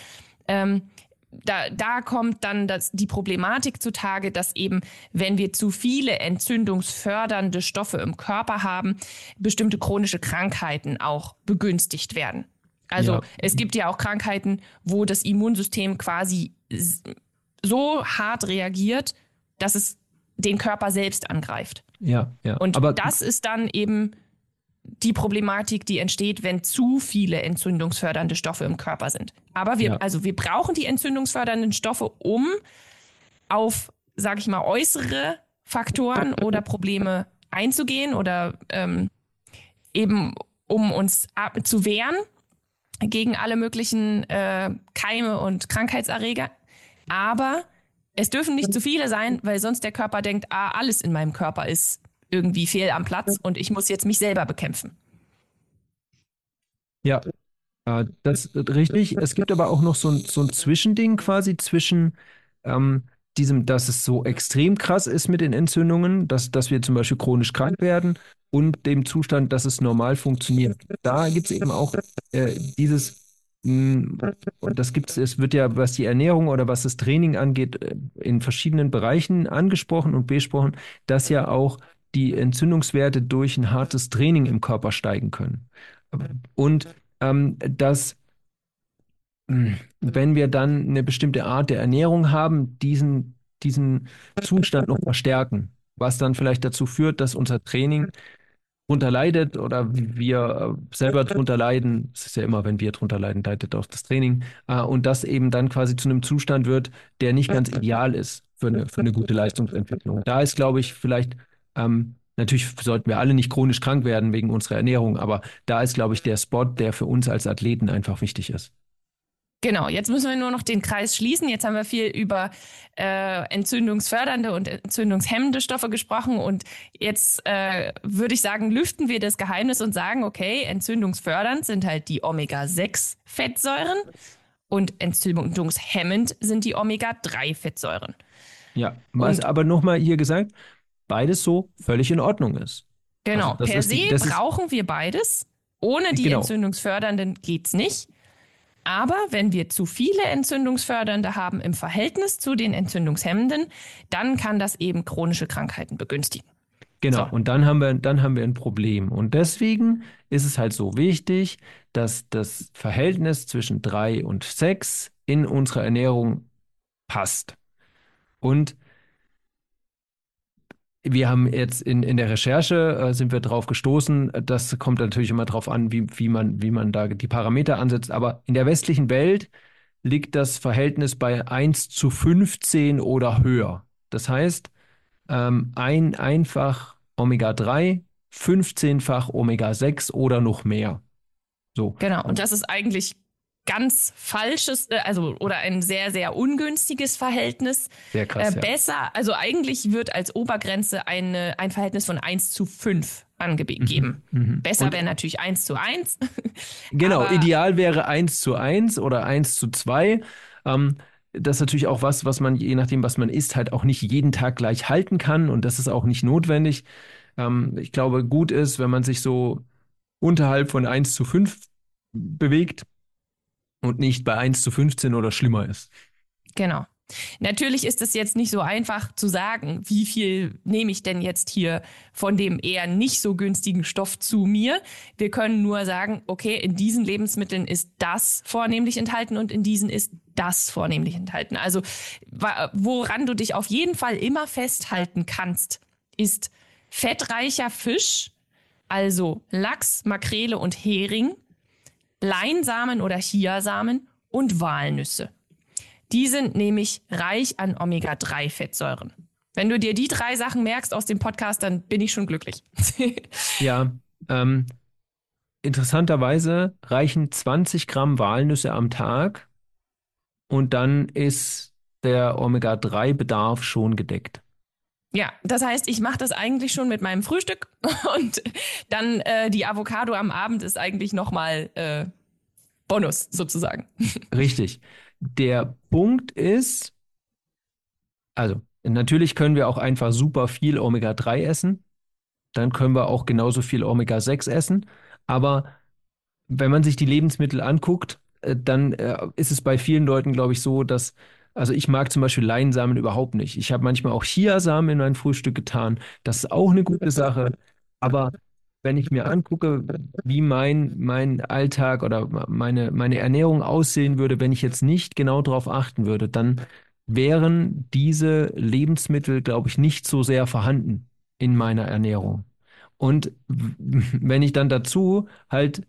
Da kommt dann die Problematik zutage, dass eben, wenn wir zu viele entzündungsfördernde Stoffe im Körper haben, bestimmte chronische Krankheiten auch begünstigt werden. Also es gibt ja auch Krankheiten, wo das Immunsystem quasi so hart reagiert, dass es den Körper selbst angreift. Und das ist dann eben die Problematik, die entsteht, wenn zu viele entzündungsfördernde Stoffe im Körper sind. Aber wir brauchen die entzündungsfördernden Stoffe, um auf, sage ich mal, äußere Faktoren oder Probleme einzugehen oder eben um uns zu wehren gegen alle möglichen Keime und Krankheitserreger. Aber es dürfen nicht zu viele sein, weil sonst der Körper denkt, alles in meinem Körper ist irgendwie fehl am Platz und ich muss jetzt mich selber bekämpfen. Ja, das ist richtig. Es gibt aber auch noch so ein Zwischending quasi zwischen diesem, dass es so extrem krass ist mit den Entzündungen, dass wir zum Beispiel chronisch krank werden, und dem Zustand, dass es normal funktioniert. Da gibt es eben auch es wird ja, was die Ernährung oder was das Training angeht, in verschiedenen Bereichen angesprochen und besprochen, dass ja auch die Entzündungswerte durch ein hartes Training im Körper steigen können. Und dass, wenn wir dann eine bestimmte Art der Ernährung haben, diesen Zustand noch verstärken, was dann vielleicht dazu führt, dass unser Training drunter leidet oder wir selber drunter leiden. Es ist ja immer, wenn wir drunter leiden, leidet auch das Training. Und das eben dann quasi zu einem Zustand wird, der nicht ganz ideal ist. für eine gute Leistungsentwicklung. Da ist, glaube ich, vielleicht, natürlich sollten wir alle nicht chronisch krank werden wegen unserer Ernährung, aber da ist, glaube ich, der Spot, der für uns als Athleten einfach wichtig ist. Genau, jetzt müssen wir nur noch den Kreis schließen. Jetzt haben wir viel über entzündungsfördernde und entzündungshemmende Stoffe gesprochen. Und jetzt würde ich sagen, lüften wir das Geheimnis und sagen, okay, entzündungsfördernd sind halt die Omega-6-Fettsäuren und entzündungshemmend sind die Omega-3-Fettsäuren. Ja, was aber nochmal hier gesagt, beides so völlig in Ordnung ist. Genau, Also per se brauchen wir beides. Ohne die entzündungsfördernden geht's nicht. Aber wenn wir zu viele Entzündungsfördernde haben im Verhältnis zu den entzündungshemmenden, dann kann das eben chronische Krankheiten begünstigen. Genau, so. Und dann haben wir ein Problem. Und deswegen ist es halt so wichtig, dass das Verhältnis zwischen 3 und 6 in unserer Ernährung passt. Und wir haben jetzt in der Recherche sind wir drauf gestoßen, das kommt natürlich immer drauf an, wie man da die Parameter ansetzt, aber in der westlichen Welt liegt das Verhältnis bei 1:15 oder höher. Das heißt, einfach Omega-3, 15-fach Omega-6 oder noch mehr. So. Genau, und das ist eigentlich ganz falsches, oder ein sehr, sehr ungünstiges Verhältnis. Sehr krass, besser, also eigentlich wird als Obergrenze ein Verhältnis von 1:5 angegeben. Besser wäre natürlich 1:1. Genau, ideal wäre 1:1 oder 1:2. Das ist natürlich auch was man, je nachdem, was man isst, halt auch nicht jeden Tag gleich halten kann. Und das ist auch nicht notwendig. Ich glaube, gut ist, wenn man sich so unterhalb von 1:5 bewegt und nicht bei 1:15 oder schlimmer ist. Genau. Natürlich ist es jetzt nicht so einfach zu sagen, wie viel nehme ich denn jetzt hier von dem eher nicht so günstigen Stoff zu mir. Wir können nur sagen, okay, in diesen Lebensmitteln ist das vornehmlich enthalten und in diesen ist das vornehmlich enthalten. Also woran du dich auf jeden Fall immer festhalten kannst, ist fettreicher Fisch, also Lachs, Makrele und Hering, Leinsamen oder Chiasamen und Walnüsse. Die sind nämlich reich an Omega-3-Fettsäuren. Wenn du dir die 3 Sachen merkst aus dem Podcast, dann bin ich schon glücklich. Ja, interessanterweise reichen 20 Gramm Walnüsse am Tag und dann ist der Omega-3-Bedarf schon gedeckt. Ja, das heißt, ich mache das eigentlich schon mit meinem Frühstück und dann die Avocado am Abend ist eigentlich nochmal Bonus sozusagen. Richtig. Der Punkt ist, also natürlich können wir auch einfach super viel Omega-3 essen, dann können wir auch genauso viel Omega-6 essen, aber wenn man sich die Lebensmittel anguckt, dann ist es bei vielen Leuten, glaube ich, so, dass, also ich mag zum Beispiel Leinsamen überhaupt nicht. Ich habe manchmal auch Chiasamen in mein Frühstück getan, das ist auch eine gute Sache, aber wenn ich mir angucke, wie mein Alltag oder meine Ernährung aussehen würde, wenn ich jetzt nicht genau darauf achten würde, dann wären diese Lebensmittel, glaube ich, nicht so sehr vorhanden in meiner Ernährung. Und wenn ich dann dazu halt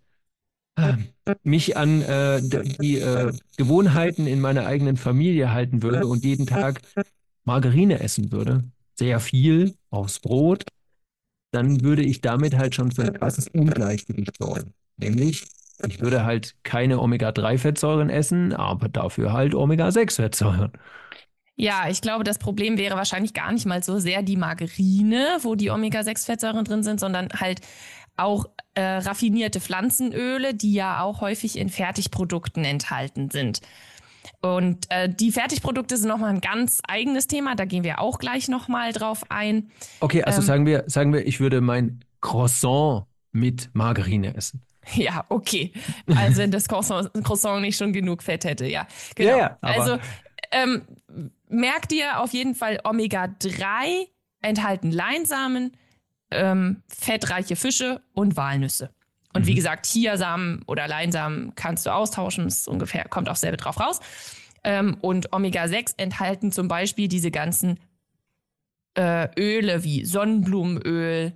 mich an die Gewohnheiten in meiner eigenen Familie halten würde und jeden Tag Margarine essen würde, sehr viel aufs Brot, dann würde ich damit halt schon für ein krasses Ungleichgewicht sorgen. Nämlich, ich würde halt keine Omega-3-Fettsäuren essen, aber dafür halt Omega-6-Fettsäuren. Ja, ich glaube, das Problem wäre wahrscheinlich gar nicht mal so sehr die Margarine, wo die Omega-6-Fettsäuren drin sind, sondern halt auch raffinierte Pflanzenöle, die ja auch häufig in Fertigprodukten enthalten sind. Und die Fertigprodukte sind nochmal ein ganz eigenes Thema, da gehen wir auch gleich nochmal drauf ein. Okay, also sagen wir, ich würde mein Croissant mit Margarine essen. Ja, okay. Also wenn das Croissant nicht schon genug Fett hätte, ja. Genau. Ja, also merkt ihr auf jeden Fall Omega-3 enthalten Leinsamen, fettreiche Fische und Walnüsse. Und wie gesagt, Chiasamen oder Leinsamen kannst du austauschen, ist ungefähr, kommt auch selber drauf raus. Und Omega-6 enthalten zum Beispiel diese ganzen Öle wie Sonnenblumenöl,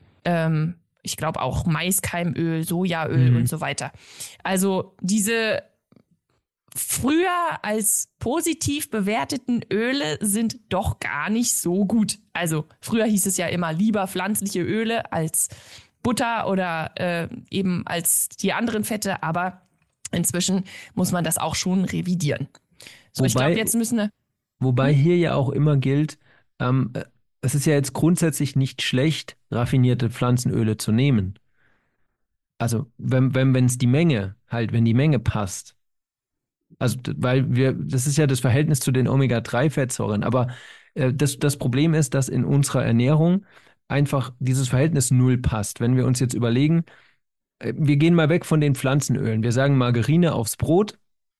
ich glaube auch Maiskeimöl, Sojaöl und so weiter. Also diese früher als positiv bewerteten Öle sind doch gar nicht so gut. Also früher hieß es ja immer lieber pflanzliche Öle als Butter oder eben als die anderen Fette, aber inzwischen muss man das auch schon revidieren. So, ich glaube, jetzt müssen wir... Wobei hier ja auch immer gilt, es ist ja jetzt grundsätzlich nicht schlecht, raffinierte Pflanzenöle zu nehmen. Also wenn es die Menge, wenn die Menge passt. Also, das ist ja das Verhältnis zu den Omega-3-Fettsäuren. Aber das Problem ist, dass in unserer Ernährung einfach dieses Verhältnis null passt. Wenn wir uns jetzt überlegen, wir gehen mal weg von den Pflanzenölen. Wir sagen Margarine aufs Brot,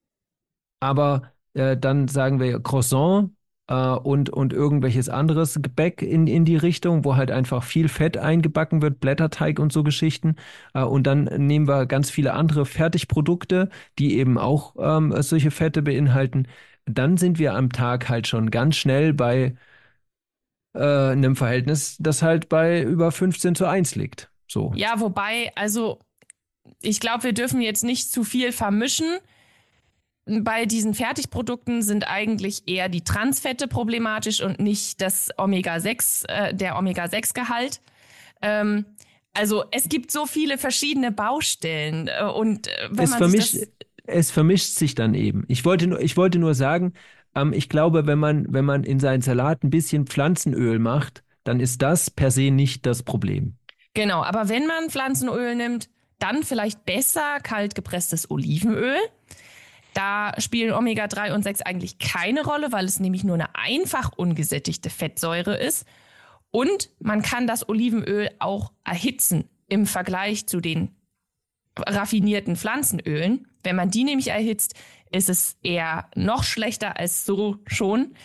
aber dann sagen wir Croissant und irgendwelches anderes Gebäck in die Richtung, wo halt einfach viel Fett eingebacken wird, Blätterteig und so Geschichten. Und dann nehmen wir ganz viele andere Fertigprodukte, die eben auch solche Fette beinhalten. Dann sind wir am Tag halt schon ganz schnell bei einem Verhältnis, das halt bei über 15:1 liegt. So. Ja, wobei, also ich glaube, wir dürfen jetzt nicht zu viel vermischen. Bei diesen Fertigprodukten sind eigentlich eher die Transfette problematisch und nicht das Omega-6, der Omega-6-Gehalt. Also es gibt so viele verschiedene Baustellen und wenn man es vermischt sich dann eben. Ich wollte nur sagen, ich glaube, wenn man in seinen Salat ein bisschen Pflanzenöl macht, dann ist das per se nicht das Problem. Genau, aber wenn man Pflanzenöl nimmt, dann vielleicht besser kalt gepresstes Olivenöl. Da spielen Omega-3 und 6 eigentlich keine Rolle, weil es nämlich nur eine einfach ungesättigte Fettsäure ist. Und man kann das Olivenöl auch erhitzen im Vergleich zu den raffinierten Pflanzenölen. Wenn man die nämlich erhitzt, ist es eher noch schlechter als so schon.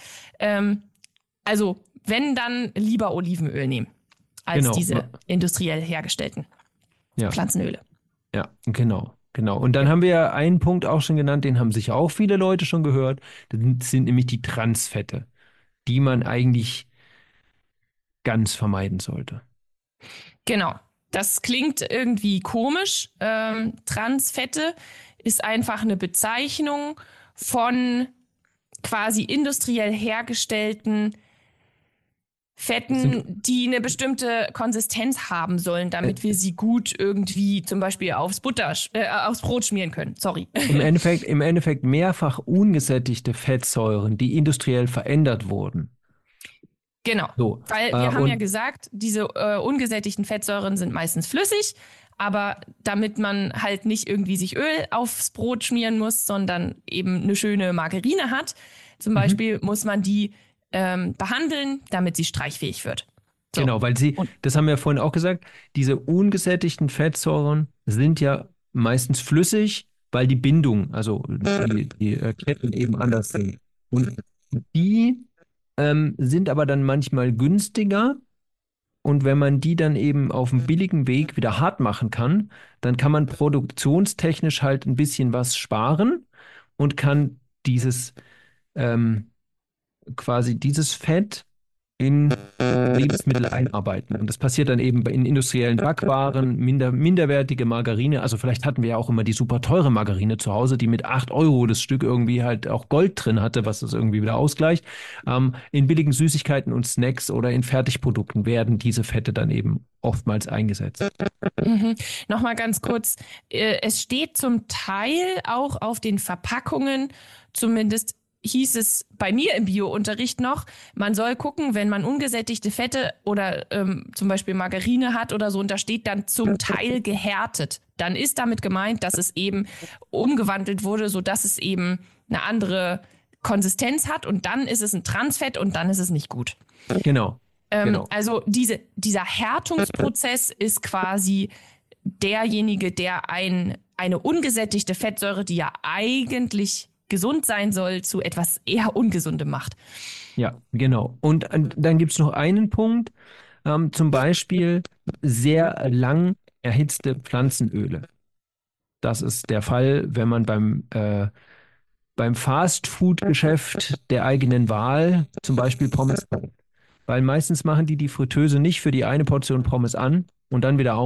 Also wenn, dann lieber Olivenöl nehmen als diese industriell hergestellten Pflanzenöle. Ja, genau. Genau. Und dann haben wir ja einen Punkt auch schon genannt, den haben sicher auch viele Leute schon gehört. Das sind nämlich die Transfette, die man eigentlich ganz vermeiden sollte. Genau. Das klingt irgendwie komisch. Transfette ist einfach eine Bezeichnung von quasi industriell hergestellten Fetten, die eine bestimmte Konsistenz haben sollen, damit wir sie gut irgendwie zum Beispiel aufs Brot schmieren können. Sorry. Im Endeffekt mehrfach ungesättigte Fettsäuren, die industriell verändert wurden. Genau, so, weil wir haben ja gesagt, diese ungesättigten Fettsäuren sind meistens flüssig, aber damit man halt nicht irgendwie sich Öl aufs Brot schmieren muss, sondern eben eine schöne Margarine hat, zum Beispiel muss man die behandeln, damit sie streichfähig wird. So. Genau, weil das haben wir vorhin auch gesagt, diese ungesättigten Fettsäuren sind ja meistens flüssig, weil die Bindung, also die Ketten eben anders sind. Und die sind aber dann manchmal günstiger. Und wenn man die dann eben auf einem billigen Weg wieder hart machen kann, dann kann man produktionstechnisch halt ein bisschen was sparen und kann quasi dieses Fett in Lebensmittel einarbeiten. Und das passiert dann eben in industriellen Backwaren, minderwertige Margarine. Also vielleicht hatten wir ja auch immer die super teure Margarine zu Hause, die mit 8 Euro das Stück irgendwie halt auch Gold drin hatte, was das irgendwie wieder ausgleicht. In billigen Süßigkeiten und Snacks oder in Fertigprodukten werden diese Fette dann eben oftmals eingesetzt. Nochmal ganz kurz, es steht zum Teil auch auf den Verpackungen, zumindest hieß es bei mir im Bio-Unterricht noch, man soll gucken, wenn man ungesättigte Fette oder zum Beispiel Margarine hat oder so, und da steht dann zum Teil gehärtet. Dann ist damit gemeint, dass es eben umgewandelt wurde, sodass es eben eine andere Konsistenz hat, und dann ist es ein Transfett und dann ist es nicht gut. Genau. Also dieser Härtungsprozess ist quasi derjenige, der eine ungesättigte Fettsäure, die ja eigentlich gesund sein soll, zu etwas eher Ungesundem macht. Ja, genau. Und dann gibt es noch einen Punkt, zum Beispiel sehr lang erhitzte Pflanzenöle. Das ist der Fall, wenn man beim Fast-Food-Geschäft der eigenen Wahl zum Beispiel Pommes kauft. Weil meistens machen die Fritteuse nicht für die eine Portion Pommes an und dann wieder aus,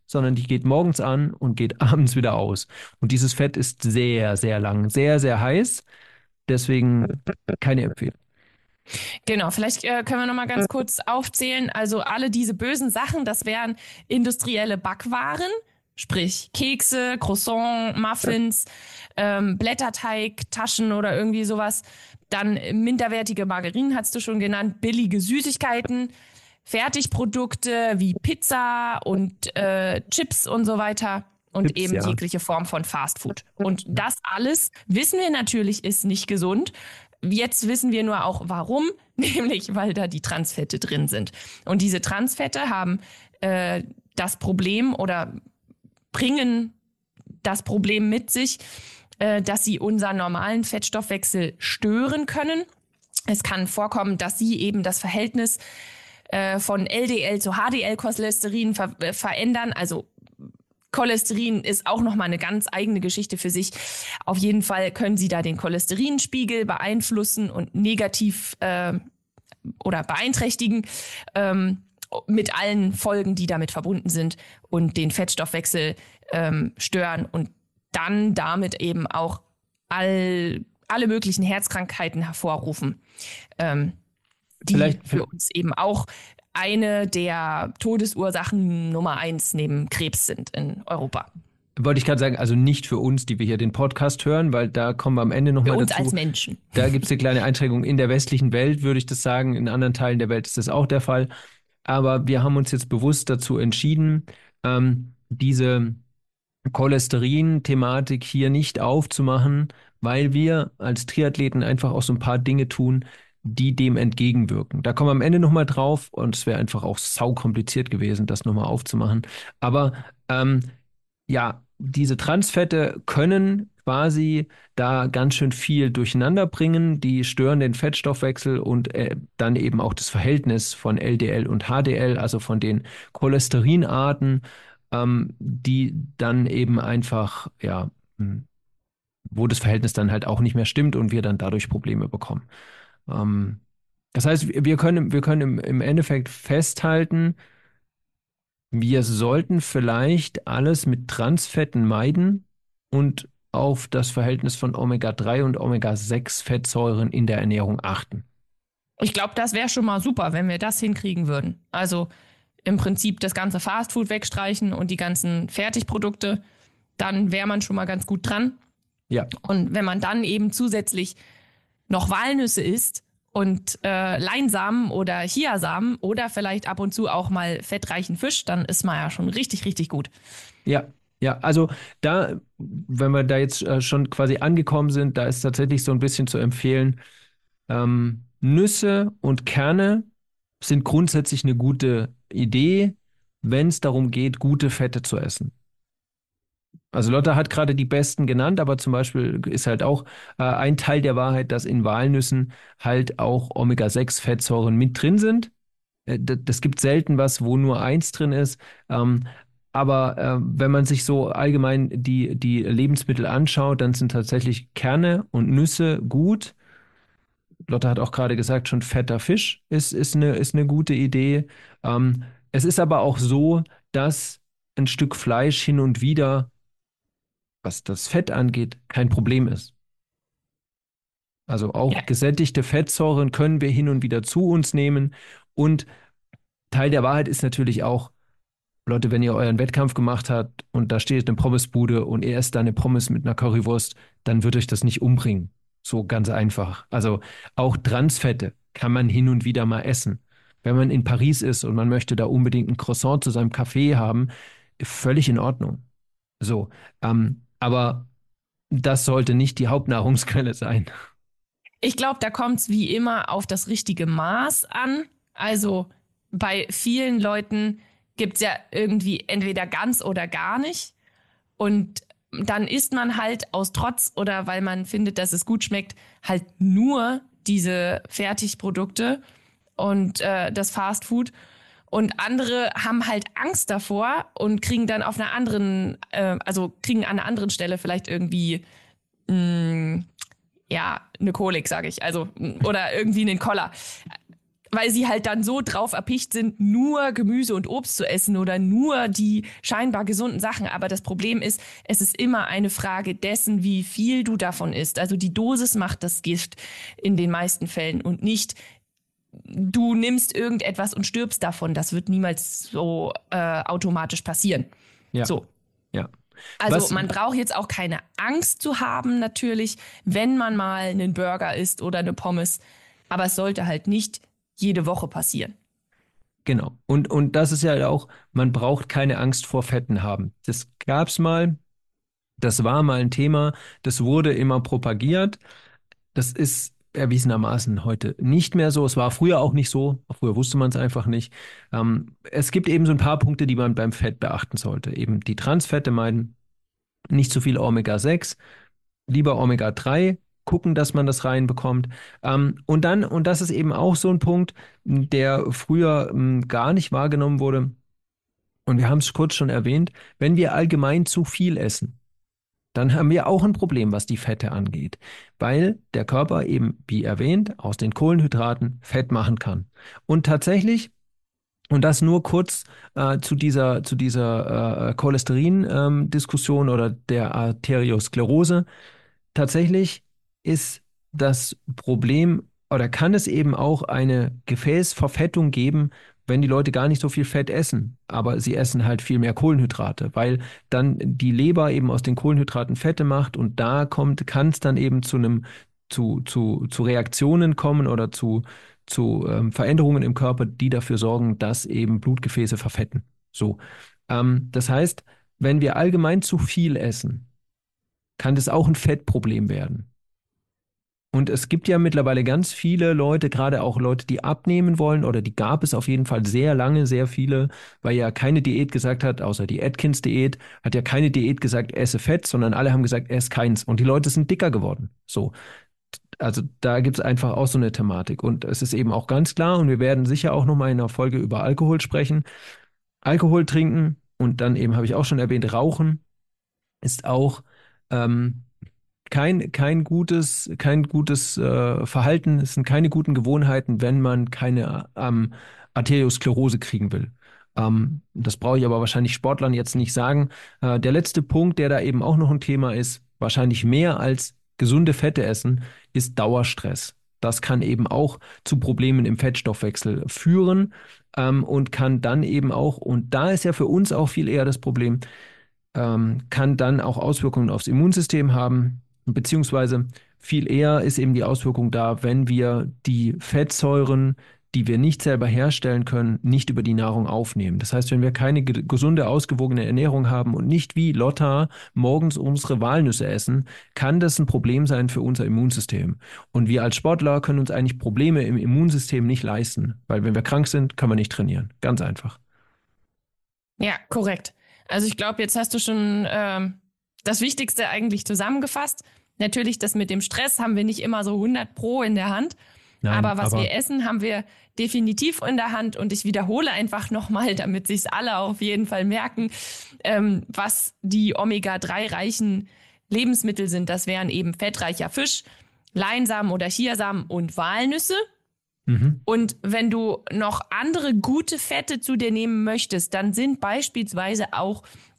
sondern die geht morgens an und geht abends wieder aus. Und dieses Fett ist sehr, sehr lang, sehr, sehr heiß. Deswegen keine Empfehlung. Genau, vielleicht können wir noch mal ganz kurz aufzählen. Also alle diese bösen Sachen, das wären industrielle Backwaren, sprich Kekse, Croissant, Muffins, Blätterteig, Taschen oder irgendwie sowas. Dann minderwertige Margarinen, hast du schon genannt, billige Süßigkeiten, Fertigprodukte wie Pizza und Chips und so weiter. Und Chips, eben ja. jegliche Form von Fastfood. Und das alles, wissen wir natürlich, ist nicht gesund. Jetzt wissen wir nur auch, warum, nämlich weil da die Transfette drin sind. Und diese Transfette haben das Problem oder bringen das Problem mit sich, dass sie unseren normalen Fettstoffwechsel stören können. Es kann vorkommen, dass sie eben das Verhältnis von LDL zu HDL-Cholesterin verändern. Also Cholesterin ist auch nochmal eine ganz eigene Geschichte für sich. Auf jeden Fall können sie da den Cholesterinspiegel beeinflussen und negativ oder beeinträchtigen mit allen Folgen, die damit verbunden sind und den Fettstoffwechsel stören und dann damit eben auch alle möglichen Herzkrankheiten hervorrufen, die Vielleicht für uns eben auch eine der Todesursachen Nummer 1 neben Krebs sind in Europa. wollte ich gerade sagen, also nicht für uns, die wir hier den Podcast hören, weil da kommen wir am Ende nochmal dazu. Für uns als Menschen. Da gibt es eine kleine Einschränkung. In der westlichen Welt würde ich das sagen, in anderen Teilen der Welt ist das auch der Fall. Aber wir haben uns jetzt bewusst dazu entschieden, diese Cholesterin-Thematik hier nicht aufzumachen, weil wir als Triathleten einfach auch so ein paar Dinge tun, die dem entgegenwirken. Da kommen wir am Ende nochmal drauf und es wäre einfach auch saukompliziert gewesen, das nochmal aufzumachen. Aber ja, diese Transfette können quasi da ganz schön viel durcheinander bringen. Die stören den Fettstoffwechsel und dann eben auch das Verhältnis von LDL und HDL, also von den Cholesterinarten, die dann eben einfach, ja, wo das Verhältnis dann halt auch nicht mehr stimmt und wir dann dadurch Probleme bekommen. Das heißt, wir können im Endeffekt festhalten, wir sollten vielleicht alles mit Transfetten meiden und auf das Verhältnis von Omega-3 und Omega-6-Fettsäuren in der Ernährung achten. Ich glaube, das wäre schon mal super, wenn wir das hinkriegen würden. Also im Prinzip das ganze Fastfood wegstreichen und die ganzen Fertigprodukte, dann wäre man schon mal ganz gut dran. Ja. Und wenn man dann eben zusätzlich noch Walnüsse isst und Leinsamen oder Chiasamen oder vielleicht ab und zu auch mal fettreichen Fisch, dann ist man ja schon richtig, richtig gut. Ja, ja, also da, wenn wir da jetzt schon quasi angekommen sind, da ist tatsächlich so ein bisschen zu empfehlen, Nüsse und Kerne sind grundsätzlich eine gute Idee, wenn es darum geht, gute Fette zu essen. Also Lotta hat gerade die besten genannt, aber zum Beispiel ist halt auch ein Teil der Wahrheit, dass in Walnüssen halt auch Omega-6-Fettsäuren mit drin sind. Das gibt selten was, wo nur eins drin ist. Aber wenn man sich so allgemein die Lebensmittel anschaut, dann sind tatsächlich Kerne und Nüsse gut. Lotta hat auch gerade gesagt, schon fetter Fisch ist eine gute Idee. Es ist aber auch so, dass ein Stück Fleisch hin und wieder, was das Fett angeht, kein Problem ist. Also auch gesättigte Fettsäuren können wir hin und wieder zu uns nehmen. Und Teil der Wahrheit ist natürlich auch, Leute, wenn ihr euren Wettkampf gemacht habt und da steht eine Pommesbude und ihr esst da eine Pommes mit einer Currywurst, dann wird euch das nicht umbringen. So ganz einfach. Also auch Transfette kann man hin und wieder mal essen. Wenn man in Paris ist und man möchte da unbedingt ein Croissant zu seinem Kaffee haben, völlig in Ordnung. So, aber das sollte nicht die Hauptnahrungsquelle sein. Ich glaube, da kommt es wie immer auf das richtige Maß an. Also bei vielen Leuten gibt es ja irgendwie entweder ganz oder gar nicht. Und dann isst man halt aus Trotz oder weil man findet, dass es gut schmeckt, halt nur diese Fertigprodukte und das Fastfood. Und andere haben halt Angst davor und kriegen dann auf einer anderen, kriegen an einer anderen Stelle vielleicht irgendwie eine Kolik, sage ich, also oder irgendwie einen Koller. weil sie halt dann so drauf erpicht sind, nur Gemüse und Obst zu essen oder nur die scheinbar gesunden Sachen. Aber das Problem ist, es ist immer eine Frage dessen, wie viel du davon isst. Also die Dosis macht das Gift in den meisten Fällen und nicht, du nimmst irgendetwas und stirbst davon. Das wird niemals so automatisch passieren. Ja. So. Ja. Also man braucht jetzt auch keine Angst zu haben, natürlich, wenn man mal einen Burger isst oder eine Pommes. Aber es sollte halt nicht jede Woche passieren. Genau. Und das ist ja auch, man braucht keine Angst vor Fetten haben. Das gab's mal, das war mal ein Thema, das wurde immer propagiert. Das ist erwiesenermaßen heute nicht mehr so. Es war früher auch nicht so. Früher wusste man es einfach nicht. Es gibt eben so ein paar Punkte, die man beim Fett beachten sollte. Eben die Transfette meiden, nicht zu viel Omega-6, lieber Omega-3 gucken, dass man das reinbekommt. Und das ist eben auch so ein Punkt, der früher gar nicht wahrgenommen wurde. Und wir haben es kurz schon erwähnt, wenn wir allgemein zu viel essen, dann haben wir auch ein Problem, was die Fette angeht, weil der Körper eben, wie erwähnt, aus den Kohlenhydraten Fett machen kann. Und tatsächlich, und das nur kurz zu dieser Cholesterin-Diskussion oder der Arteriosklerose, tatsächlich ist das Problem oder kann es eben auch eine Gefäßverfettung geben, wenn die Leute gar nicht so viel Fett essen, aber sie essen halt viel mehr Kohlenhydrate, weil dann die Leber eben aus den Kohlenhydraten Fette macht und da kann es dann eben zu Reaktionen kommen oder zu Veränderungen im Körper, die dafür sorgen, dass eben Blutgefäße verfetten. So. Das heißt, wenn wir allgemein zu viel essen, kann das auch ein Fettproblem werden. Und es gibt ja mittlerweile ganz viele Leute, gerade auch Leute, die abnehmen wollen, oder die gab es auf jeden Fall sehr lange, sehr viele, weil ja keine Diät gesagt hat, außer die Atkins-Diät, hat ja keine Diät gesagt, esse Fett, sondern alle haben gesagt, ess keins. Und die Leute sind dicker geworden. So. Also da gibt es einfach auch so eine Thematik. Und es ist eben auch ganz klar, und wir werden sicher auch nochmal in einer Folge über Alkohol sprechen. Alkohol trinken und dann eben, habe ich auch schon erwähnt, Rauchen ist auch kein gutes Verhalten, es sind keine guten Gewohnheiten, wenn man keine Arteriosklerose kriegen will. Das brauche ich aber wahrscheinlich Sportlern jetzt nicht sagen. Der letzte Punkt, der da eben auch noch ein Thema ist, wahrscheinlich mehr als gesunde Fette essen, ist Dauerstress. Das kann eben auch zu Problemen im Fettstoffwechsel führen und kann dann eben auch, und da ist ja für uns auch viel eher das Problem, kann dann auch Auswirkungen aufs Immunsystem haben, beziehungsweise viel eher ist eben die Auswirkung da, wenn wir die Fettsäuren, die wir nicht selber herstellen können, nicht über die Nahrung aufnehmen. Das heißt, wenn wir keine gesunde, ausgewogene Ernährung haben und nicht wie Lotta morgens unsere Walnüsse essen, kann das ein Problem sein für unser Immunsystem. Und wir als Sportler können uns eigentlich Probleme im Immunsystem nicht leisten, weil wenn wir krank sind, können wir nicht trainieren. Ganz einfach. Ja, korrekt. Also ich glaube, jetzt hast du schon das Wichtigste eigentlich zusammengefasst. Natürlich, das mit dem Stress haben wir nicht immer so 100% in der Hand. Nein, aber was wir essen, haben wir definitiv in der Hand. Und ich wiederhole einfach nochmal, damit sich's alle auf jeden Fall merken, was die Omega-3-reichen Lebensmittel sind. Das wären eben fettreicher Fisch, Leinsamen oder Chiasamen und Walnüsse. Mhm. Und wenn du noch andere gute Fette zu dir nehmen möchtest, dann sind beispielsweise auch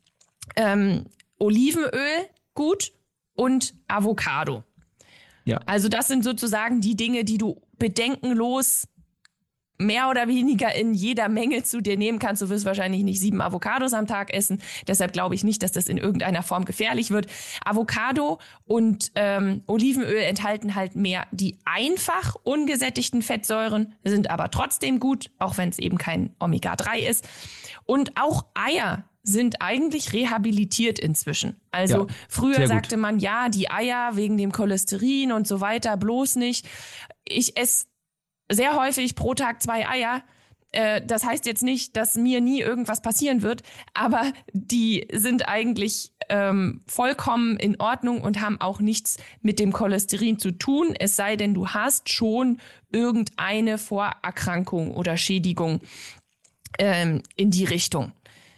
Olivenöl gut und Avocado. Ja. Also das sind sozusagen die Dinge, die du bedenkenlos mehr oder weniger in jeder Menge zu dir nehmen kannst. Du wirst wahrscheinlich nicht 7 Avocados am Tag essen. Deshalb glaube ich nicht, dass das in irgendeiner Form gefährlich wird. Avocado und Olivenöl enthalten halt mehr die einfach ungesättigten Fettsäuren, sind aber trotzdem gut, auch wenn es eben kein Omega-3 ist. Und auch Eier sind eigentlich rehabilitiert inzwischen. Also Ja, früher sagte man, ja, die Eier wegen dem Cholesterin und so weiter, bloß nicht. Ich esse sehr häufig pro Tag 2 Eier. Das heißt jetzt nicht, dass mir nie irgendwas passieren wird, aber die sind eigentlich vollkommen in Ordnung und haben auch nichts mit dem Cholesterin zu tun, es sei denn, du hast schon irgendeine Vorerkrankung oder Schädigung in die Richtung.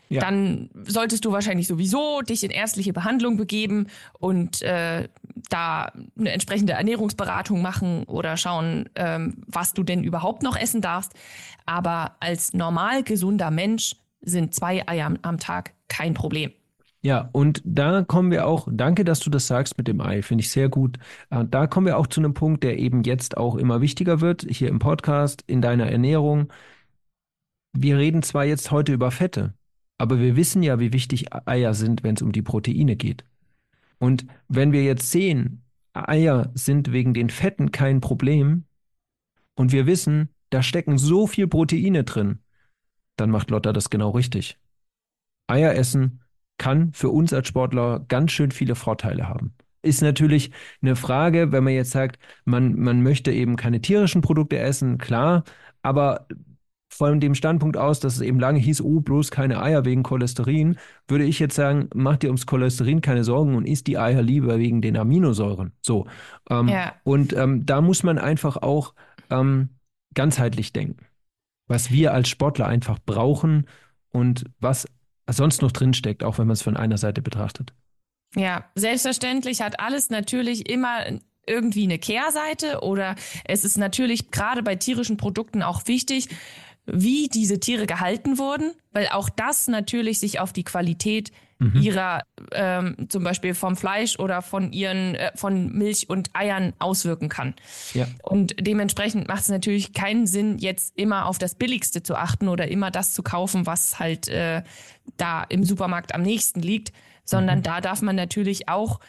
Ja. Dann solltest du wahrscheinlich sowieso dich in ärztliche Behandlung begeben und da eine entsprechende Ernährungsberatung machen oder schauen, was du denn überhaupt noch essen darfst. Aber als normal gesunder Mensch sind 2 Eier am Tag kein Problem. Ja, und da kommen wir auch, danke, dass du das sagst mit dem Ei, finde ich sehr gut. Da kommen wir auch zu einem Punkt, der eben jetzt auch immer wichtiger wird, hier im Podcast, in deiner Ernährung. Wir reden zwar jetzt heute über Fette, aber wir wissen ja, wie wichtig Eier sind, wenn es um die Proteine geht. Und wenn wir jetzt sehen, Eier sind wegen den Fetten kein Problem und wir wissen, da stecken so viel Proteine drin, dann macht Lotta das genau richtig. Eier essen kann für uns als Sportler ganz schön viele Vorteile haben. Ist natürlich eine Frage, wenn man jetzt sagt, man möchte eben keine tierischen Produkte essen, klar, aber von dem Standpunkt aus, dass es eben lange hieß, oh, bloß keine Eier wegen Cholesterin, würde ich jetzt sagen, mach dir ums Cholesterin keine Sorgen und isst die Eier lieber wegen den Aminosäuren. So. Ja. Und da muss man einfach auch ganzheitlich denken, was wir als Sportler einfach brauchen und was sonst noch drinsteckt, auch wenn man es von einer Seite betrachtet. Ja, selbstverständlich hat alles natürlich immer irgendwie eine Kehrseite oder es ist natürlich gerade bei tierischen Produkten auch wichtig, wie diese Tiere gehalten wurden, weil auch das natürlich sich auf die Qualität ihrer, zum Beispiel vom Fleisch oder von Milch und Eiern auswirken kann. Ja. Und dementsprechend macht es natürlich keinen Sinn, jetzt immer auf das Billigste zu achten oder immer das zu kaufen, was halt da im Supermarkt am nächsten liegt, sondern da darf man natürlich auch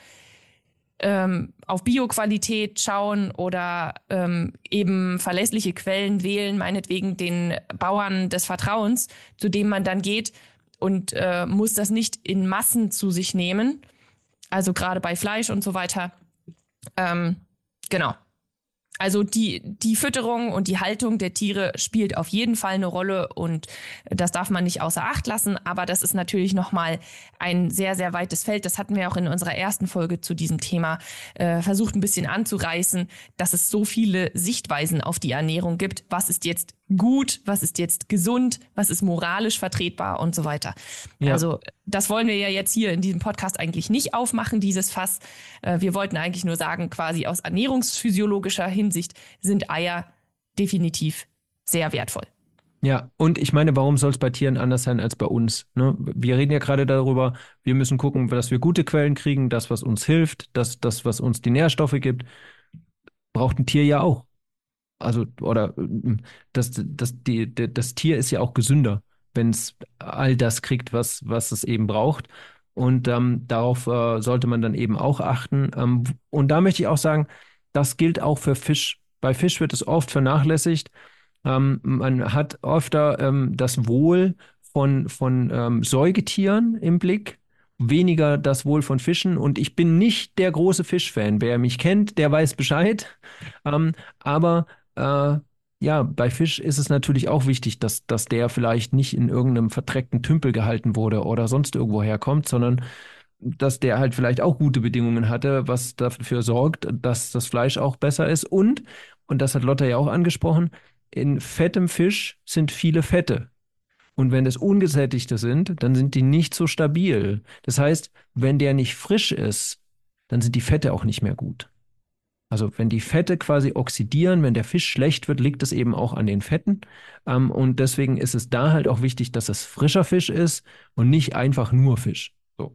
auf Bioqualität schauen oder eben verlässliche Quellen wählen, meinetwegen den Bauern des Vertrauens, zu dem man dann geht und muss das nicht in Massen zu sich nehmen. Also gerade bei Fleisch und so weiter. Genau. Also die Fütterung und die Haltung der Tiere spielt auf jeden Fall eine Rolle und das darf man nicht außer Acht lassen. Aber das ist natürlich nochmal ein sehr, sehr weites Feld. Das hatten wir auch in unserer ersten Folge zu diesem Thema versucht ein bisschen anzureißen, dass es so viele Sichtweisen auf die Ernährung gibt. Was ist jetzt gut, was ist jetzt gesund, was ist moralisch vertretbar und so weiter. Ja. Also das wollen wir ja jetzt hier in diesem Podcast eigentlich nicht aufmachen, dieses Fass. Wir wollten eigentlich nur sagen, quasi aus ernährungsphysiologischer Hinsicht sind Eier definitiv sehr wertvoll. Ja, und ich meine, warum soll es bei Tieren anders sein als bei uns? Ne? Wir reden ja gerade darüber, wir müssen gucken, dass wir gute Quellen kriegen, das, was uns hilft, das, was uns die Nährstoffe gibt, braucht ein Tier ja auch. Also, oder das Tier ist ja auch gesünder, wenn es all das kriegt, was es eben braucht. Und darauf sollte man dann eben auch achten. Und da möchte ich auch sagen, das gilt auch für Fisch. Bei Fisch wird es oft vernachlässigt. Man hat öfter das Wohl von Säugetieren im Blick, weniger das Wohl von Fischen. Und ich bin nicht der große Fischfan. Wer mich kennt, der weiß Bescheid. Aber ja, bei Fisch ist es natürlich auch wichtig, dass der vielleicht nicht in irgendeinem verdreckten Tümpel gehalten wurde oder sonst irgendwo herkommt, sondern dass der halt vielleicht auch gute Bedingungen hatte, was dafür sorgt, dass das Fleisch auch besser ist. Und das hat Lotta ja auch angesprochen, in fettem Fisch sind viele Fette. Und wenn es ungesättigte sind, dann sind die nicht so stabil. Das heißt, wenn der nicht frisch ist, dann sind die Fette auch nicht mehr gut. Also wenn die Fette quasi oxidieren, wenn der Fisch schlecht wird, liegt es eben auch an den Fetten. Und deswegen ist es da halt auch wichtig, dass es frischer Fisch ist und nicht einfach nur Fisch. So.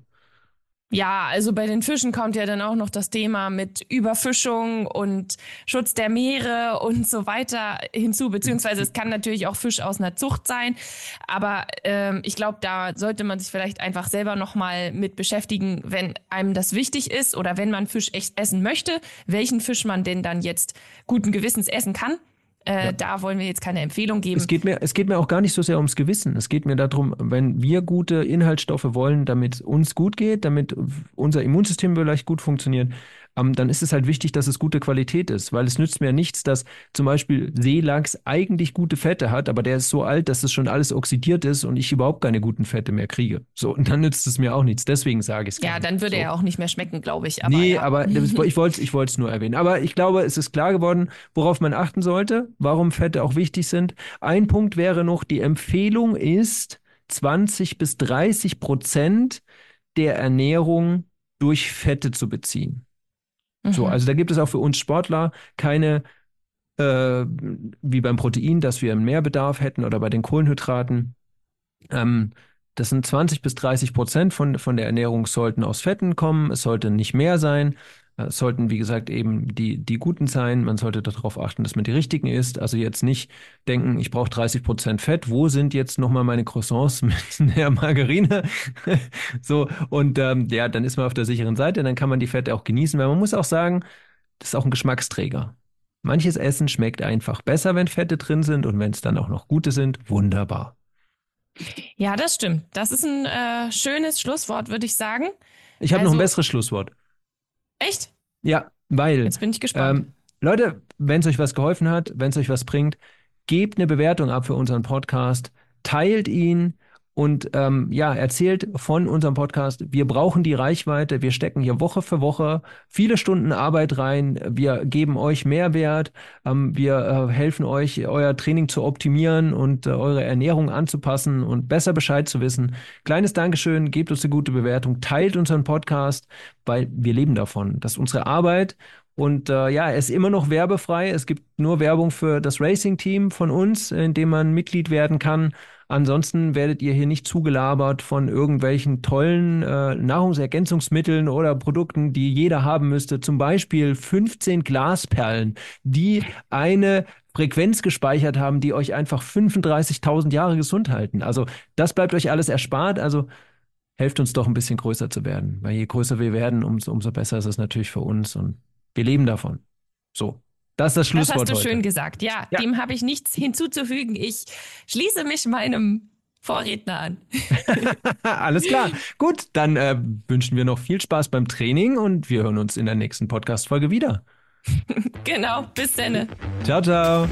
Ja, also bei den Fischen kommt ja dann auch noch das Thema mit Überfischung und Schutz der Meere und so weiter hinzu, beziehungsweise es kann natürlich auch Fisch aus einer Zucht sein, aber ich glaube, da sollte man sich vielleicht einfach selber nochmal mit beschäftigen, wenn einem das wichtig ist oder wenn man Fisch echt essen möchte, welchen Fisch man denn dann jetzt guten Gewissens essen kann. Da wollen wir jetzt keine Empfehlung geben. Es geht mir auch gar nicht so sehr ums Gewissen. Es geht mir darum, wenn wir gute Inhaltsstoffe wollen, damit es uns gut geht, damit unser Immunsystem vielleicht gut funktioniert, dann ist es halt wichtig, dass es gute Qualität ist, weil es nützt mir nichts, dass zum Beispiel Seelachs eigentlich gute Fette hat, aber der ist so alt, dass es schon alles oxidiert ist und ich überhaupt keine guten Fette mehr kriege. So, und dann nützt es mir auch nichts. Deswegen sage ich es. Ja, dann würde er auch nicht mehr schmecken, glaube ich. Aber, nee, ja. aber ich wollte es nur erwähnen. Aber ich glaube, es ist klar geworden, worauf man achten sollte, warum Fette auch wichtig sind. Ein Punkt wäre noch, die Empfehlung ist, 20-30% der Ernährung durch Fette zu beziehen. So, also da gibt es auch für uns Sportler keine, wie beim Protein, dass wir einen Mehrbedarf hätten oder bei den Kohlenhydraten. Das sind 20-30% von der Ernährung sollten aus Fetten kommen. Es sollte nicht mehr sein. Es sollten, wie gesagt, eben die guten sein. Man sollte darauf achten, dass man die richtigen isst. Also jetzt nicht denken, ich brauche 30% Fett. Wo sind jetzt nochmal meine Croissants mit der Margarine? So, und ja, dann ist man auf der sicheren Seite. Dann kann man die Fette auch genießen. Weil man muss auch sagen, das ist auch ein Geschmacksträger. Manches Essen schmeckt einfach besser, wenn Fette drin sind. Und wenn es dann auch noch gute sind, wunderbar. Ja, das stimmt. Das ist ein schönes Schlusswort, würde ich sagen. Ich habe noch ein besseres Schlusswort. Echt? Ja, weil, Jetzt bin ich gespannt. Leute, wenn es euch was geholfen hat, wenn es euch was bringt, gebt eine Bewertung ab für unseren Podcast, teilt ihn und ja, erzählt von unserem Podcast. Wir brauchen die Reichweite. Wir stecken hier Woche für Woche viele Stunden Arbeit rein. Wir geben euch Mehrwert. Wir helfen euch, euer Training zu optimieren und eure Ernährung anzupassen und besser Bescheid zu wissen. Kleines Dankeschön, gebt uns eine gute Bewertung, teilt unseren Podcast, weil wir leben davon. Das ist unsere Arbeit. Und ja, er ist immer noch werbefrei. Es gibt nur Werbung für das Racing-Team von uns, in dem man Mitglied werden kann. Ansonsten werdet ihr hier nicht zugelabert von irgendwelchen tollen Nahrungsergänzungsmitteln oder Produkten, die jeder haben müsste. Zum Beispiel 15 Glasperlen, die eine Frequenz gespeichert haben, die euch einfach 35.000 Jahre gesund halten. Also das bleibt euch alles erspart. Also helft uns doch ein bisschen größer zu werden. Weil je größer wir werden, umso besser ist es natürlich für uns. Und wir leben davon. So. Das ist das Schlusswort heute. Das hast du schön gesagt. Ja, dem habe ich nichts hinzuzufügen. Ich schließe mich meinem Vorredner an. Alles klar. Gut, dann wünschen wir noch viel Spaß beim Training und wir hören uns in der nächsten Podcast-Folge wieder. Genau, bis dann. Ciao, ciao.